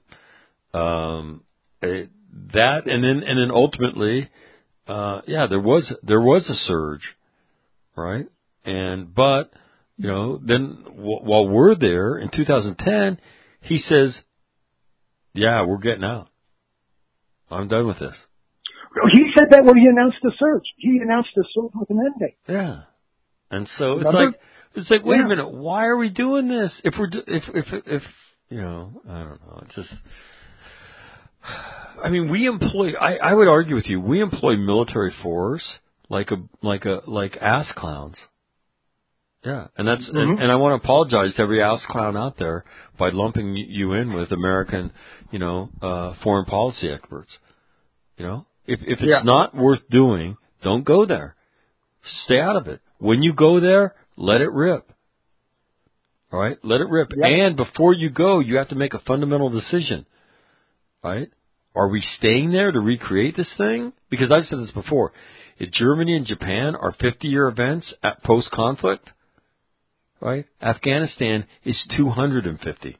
that, and then ultimately, there was a surge, right? But you know, then while we're there in 2010, he says, "Yeah, we're getting out. I'm done with this." He said that when he announced the surge. He announced the surge with an end date. Yeah, and so it's like, wait a minute, why are we doing this? If you know, I don't know. It's just, I mean, we employ. I would argue with you. We employ military force like ass clowns. Yeah, and that's and I want to apologize to every ass clown out there by lumping you in with American, you know, foreign policy experts. You know, if it's not worth doing, don't go there. Stay out of it. When you go there, let it rip. All right, let it rip. Yeah. And before you go, you have to make a fundamental decision. right? Are we staying there to recreate this thing? Because I've said this before. If Germany and Japan are 50-year events at post-conflict, right? Afghanistan is 250.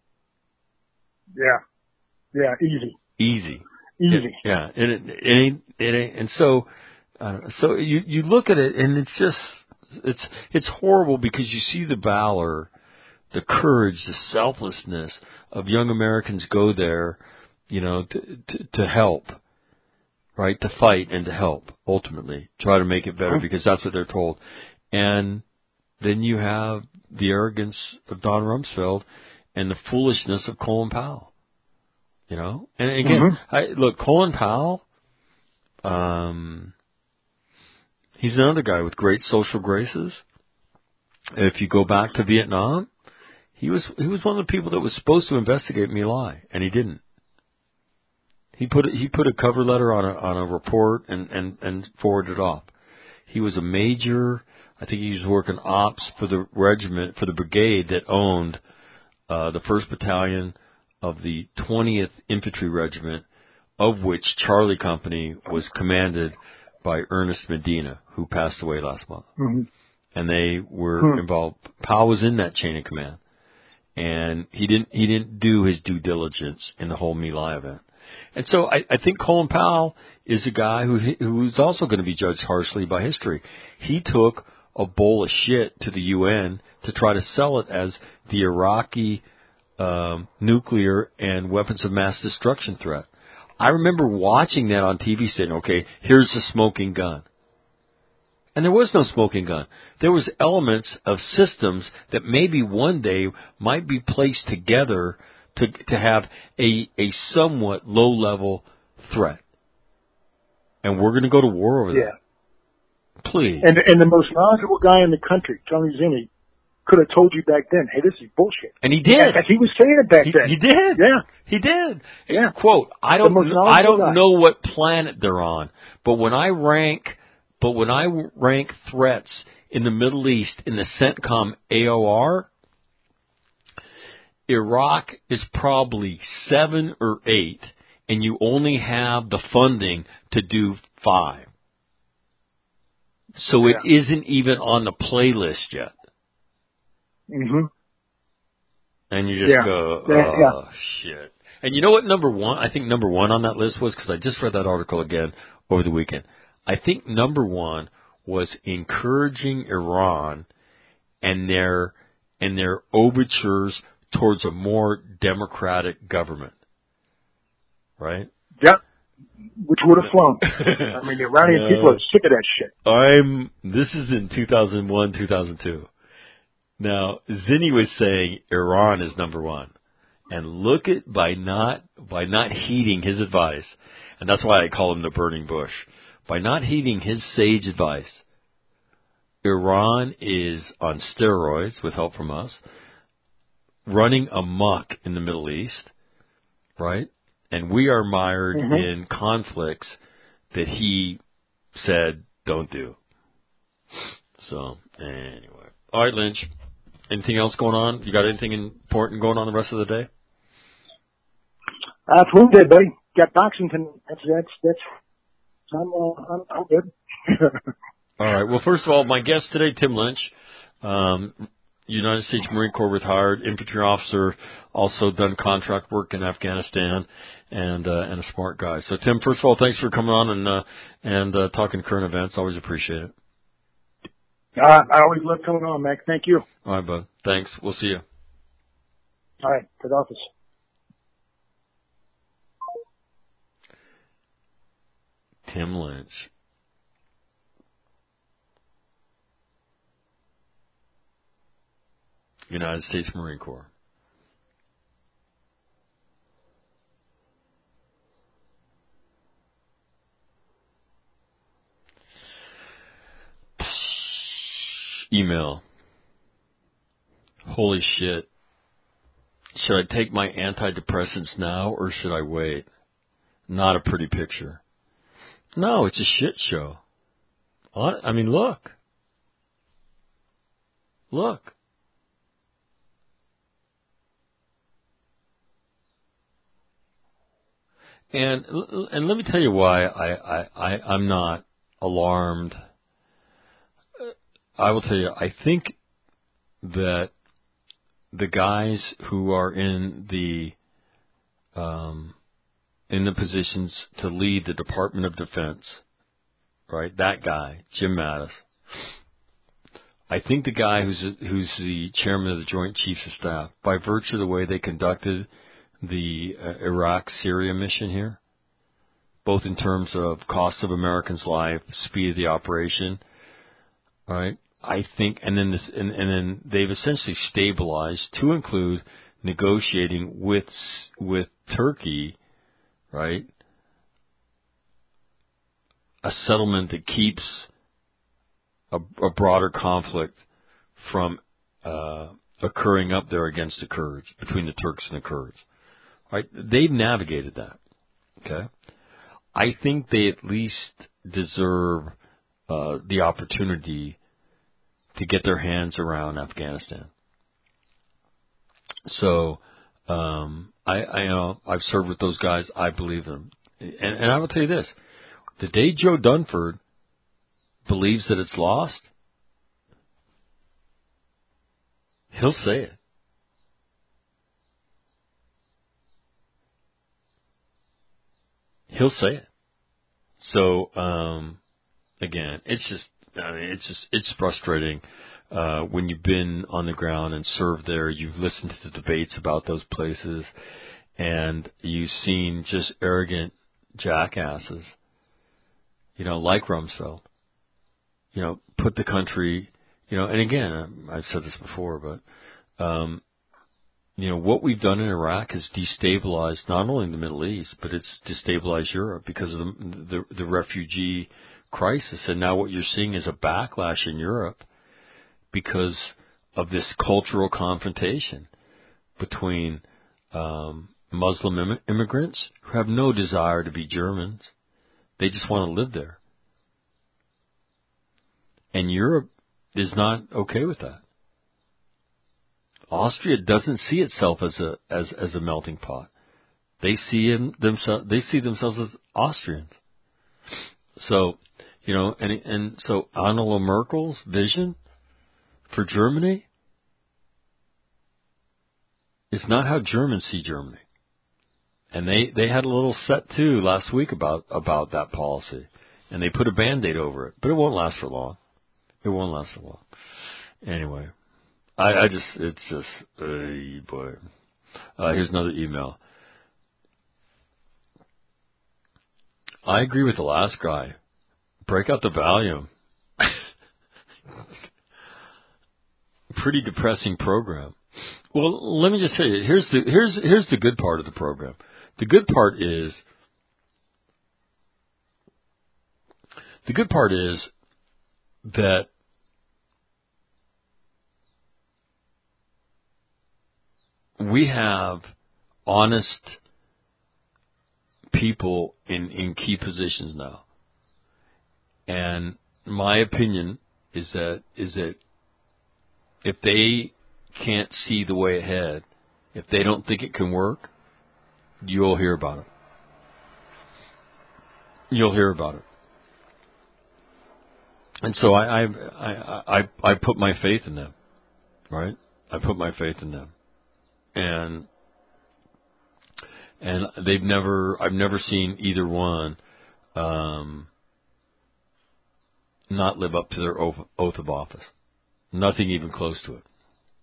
Yeah, easy. Yeah, and it ain't, and so you look at it, and it's just, it's horrible because you see the valor, the courage, the selflessness of young Americans go there, to help, right? To fight and to help, ultimately. Try to make it better because that's what they're told. And then you have the arrogance of Don Rumsfeld and the foolishness of Colin Powell. And again, look, Colin Powell, he's another guy with great social graces. If you go back to Vietnam, he was one of the people that was supposed to investigate My Lai, and he didn't. He put a cover letter on a report and forwarded it off. He was a major. I think he was working ops for the regiment, for the brigade that owned the 1st Battalion of the 20th Infantry Regiment, of which Charlie Company was commanded by Ernest Medina, who passed away last month. Mm-hmm. And they were involved. Powell was in that chain of command, and he didn't do his due diligence in the whole My Lai event. And so I think Colin Powell is a guy who's also going to be judged harshly by history. He took a bowl of shit to the UN to try to sell it as the Iraqi nuclear and weapons of mass destruction threat. I remember watching that on TV saying, okay, here's the smoking gun. And there was no smoking gun. There was elements of systems that maybe one day might be placed together to have a somewhat low-level threat. And we're going to go to war over that. Please. And the most knowledgeable guy in the country, Tony Zinni, could have told you back then, hey, this is bullshit. And he did. He was saying it back then. He did. Yeah. He did. Yeah. Quote, I don't guy. know what planet they're on, but when I rank threats in the Middle East in the CENTCOM AOR, Iraq is probably 7 or 8, and you only have the funding to do 5. So it isn't even on the playlist yet. Mm-hmm. And you just go, shit. And you know what I think number one on that list was, because I just read that article again over the weekend. I think number one was encouraging Iran and their overtures towards a more democratic government. Right? Yep. Which would have flown. I mean, the Iranian people are sick of that shit. This is in 2001, 2002. Now, Zinni was saying Iran is number one. And look at, by not heeding his advice, and that's why I call him the burning bush, by not heeding his sage advice, Iran is on steroids, with help from us, running amok in the Middle East, right? And we are mired in conflicts that he said don't do. So, anyway. All right, Lynch. Anything else going on? You got anything important going on the rest of the day? Food day, buddy. Got boxing tonight. That's. I'm good. All right. Well, first of all, my guest today, Tim Lynch, United States Marine Corps retired infantry officer, also done contract work in Afghanistan, and a smart guy. So, Tim, first of all, thanks for coming on and talking current events. Always appreciate it. I always love coming on, Mac. Thank you. All right, bud. Thanks. We'll see you. All right. Good office. Tim Lynch. United States Marine Corps. Email. Holy shit. Should I take my antidepressants now or should I wait? Not a pretty picture. No, it's a shit show. I mean, look. Look. And let me tell you why I'm not alarmed. I will tell you, I think that the guys who are in the positions to lead the Department of Defense, right? That guy, Jim Mattis. I think the guy who's the chairman of the Joint Chiefs of Staff, by virtue of the way they conducted the Iraq-Syria mission here, both in terms of cost of Americans' life, speed of the operation, right? I think, and then they've essentially stabilized to include negotiating with Turkey, right? A settlement that keeps a broader conflict from occurring up there against the Kurds, between the Turks and the Kurds. Right? They've navigated that. Okay? I think they at least deserve the opportunity to get their hands around Afghanistan. So I've served with those guys. I believe them. And I will tell you this. The day Joe Dunford believes that it's lost, he'll say it. He'll say it. So, again, it's frustrating. When you've been on the ground and served there, you've listened to the debates about those places, and you've seen just arrogant jackasses, like Rumsfeld, put the country, and again, I've said this before, but, what we've done in Iraq has destabilized not only the Middle East, but it's destabilized Europe because of the refugee crisis. And now what you're seeing is a backlash in Europe because of this cultural confrontation between Muslim immigrants who have no desire to be Germans. They just want to live there. And Europe is not okay with that. Austria doesn't see itself as a melting pot. They see themselves as Austrians. So, and so Angela Merkel's vision for Germany is not how Germans see Germany. And they had a little set too last week about that policy. And they put a Band-Aid over it. But it won't last for long. It won't last for long. Anyway. Boy. Here's another email. I agree with the last guy. Break out the Valium. Pretty depressing program. Well, let me just tell you, here's the good part of the program. The good part is that we have honest people in key positions now. And my opinion is that if they can't see the way ahead, if they don't think it can work, you'll hear about it. You'll hear about it. And so I put my faith in them, right? I put my faith in them. And I've never seen either one not live up to their oath of office. Nothing even close to it.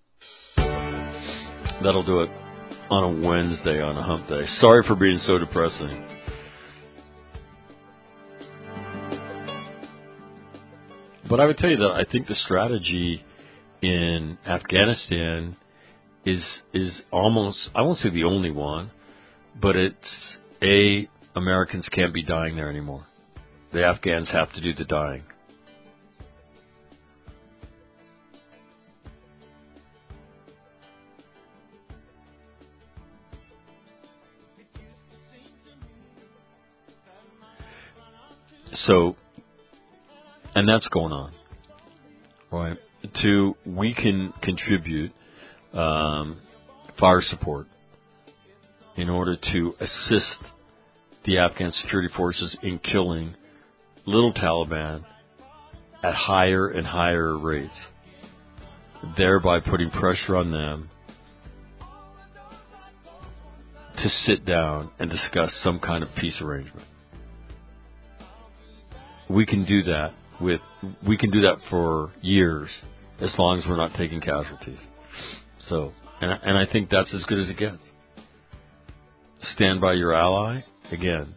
That'll do it on a Wednesday, on a hump day. Sorry for being so depressing. But I would tell you that I think the strategy in Afghanistan is almost, I won't say the only one, but it's Americans can't be dying there anymore. The Afghans have to do the dying. So, and that's going on, right? We can contribute fire support in order to assist the Afghan security forces in killing little Taliban at higher and higher rates, thereby putting pressure on them to sit down and discuss some kind of peace arrangement. We can do that for years, as long as we're not taking casualties. So, and I think that's as good as it gets. Stand by your ally. Again,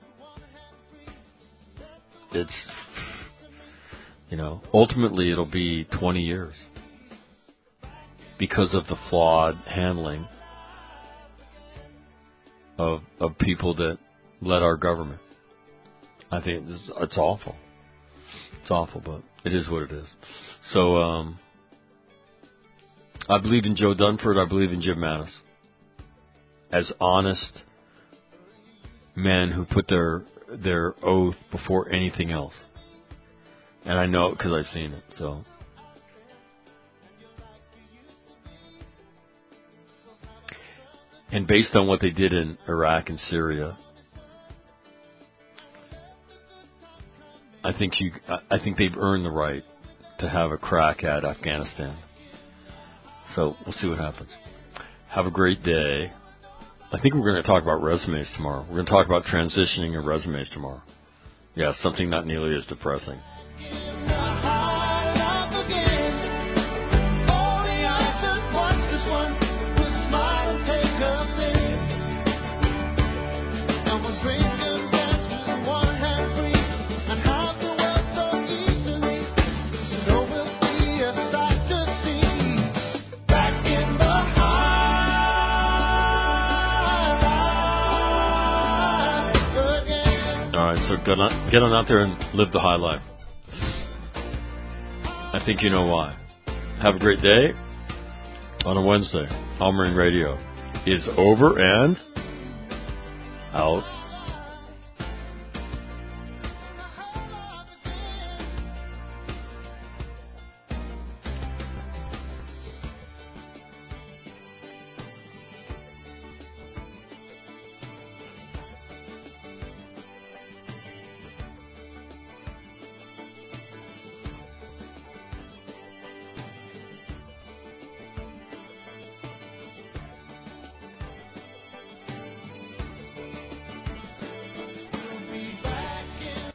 it's, ultimately it'll be 20 years because of the flawed handling of people that led our government. I think it's awful. It's awful, but it is what it is. So, I believe in Joe Dunford. I believe in Jim Mattis as honest men who put their oath before anything else. And I know it because I've seen it. So, and based on what they did in Iraq and Syria, I think they've earned the right to have a crack at Afghanistan. So we'll see what happens. Have a great day. I think we're going to talk about resumes tomorrow. We're going to talk about transitioning your resumes tomorrow. Yeah, something not nearly as depressing. So get on out there and live the high life. I think you know why. Have a great day. On a Wednesday, All Marine Radio is over and out.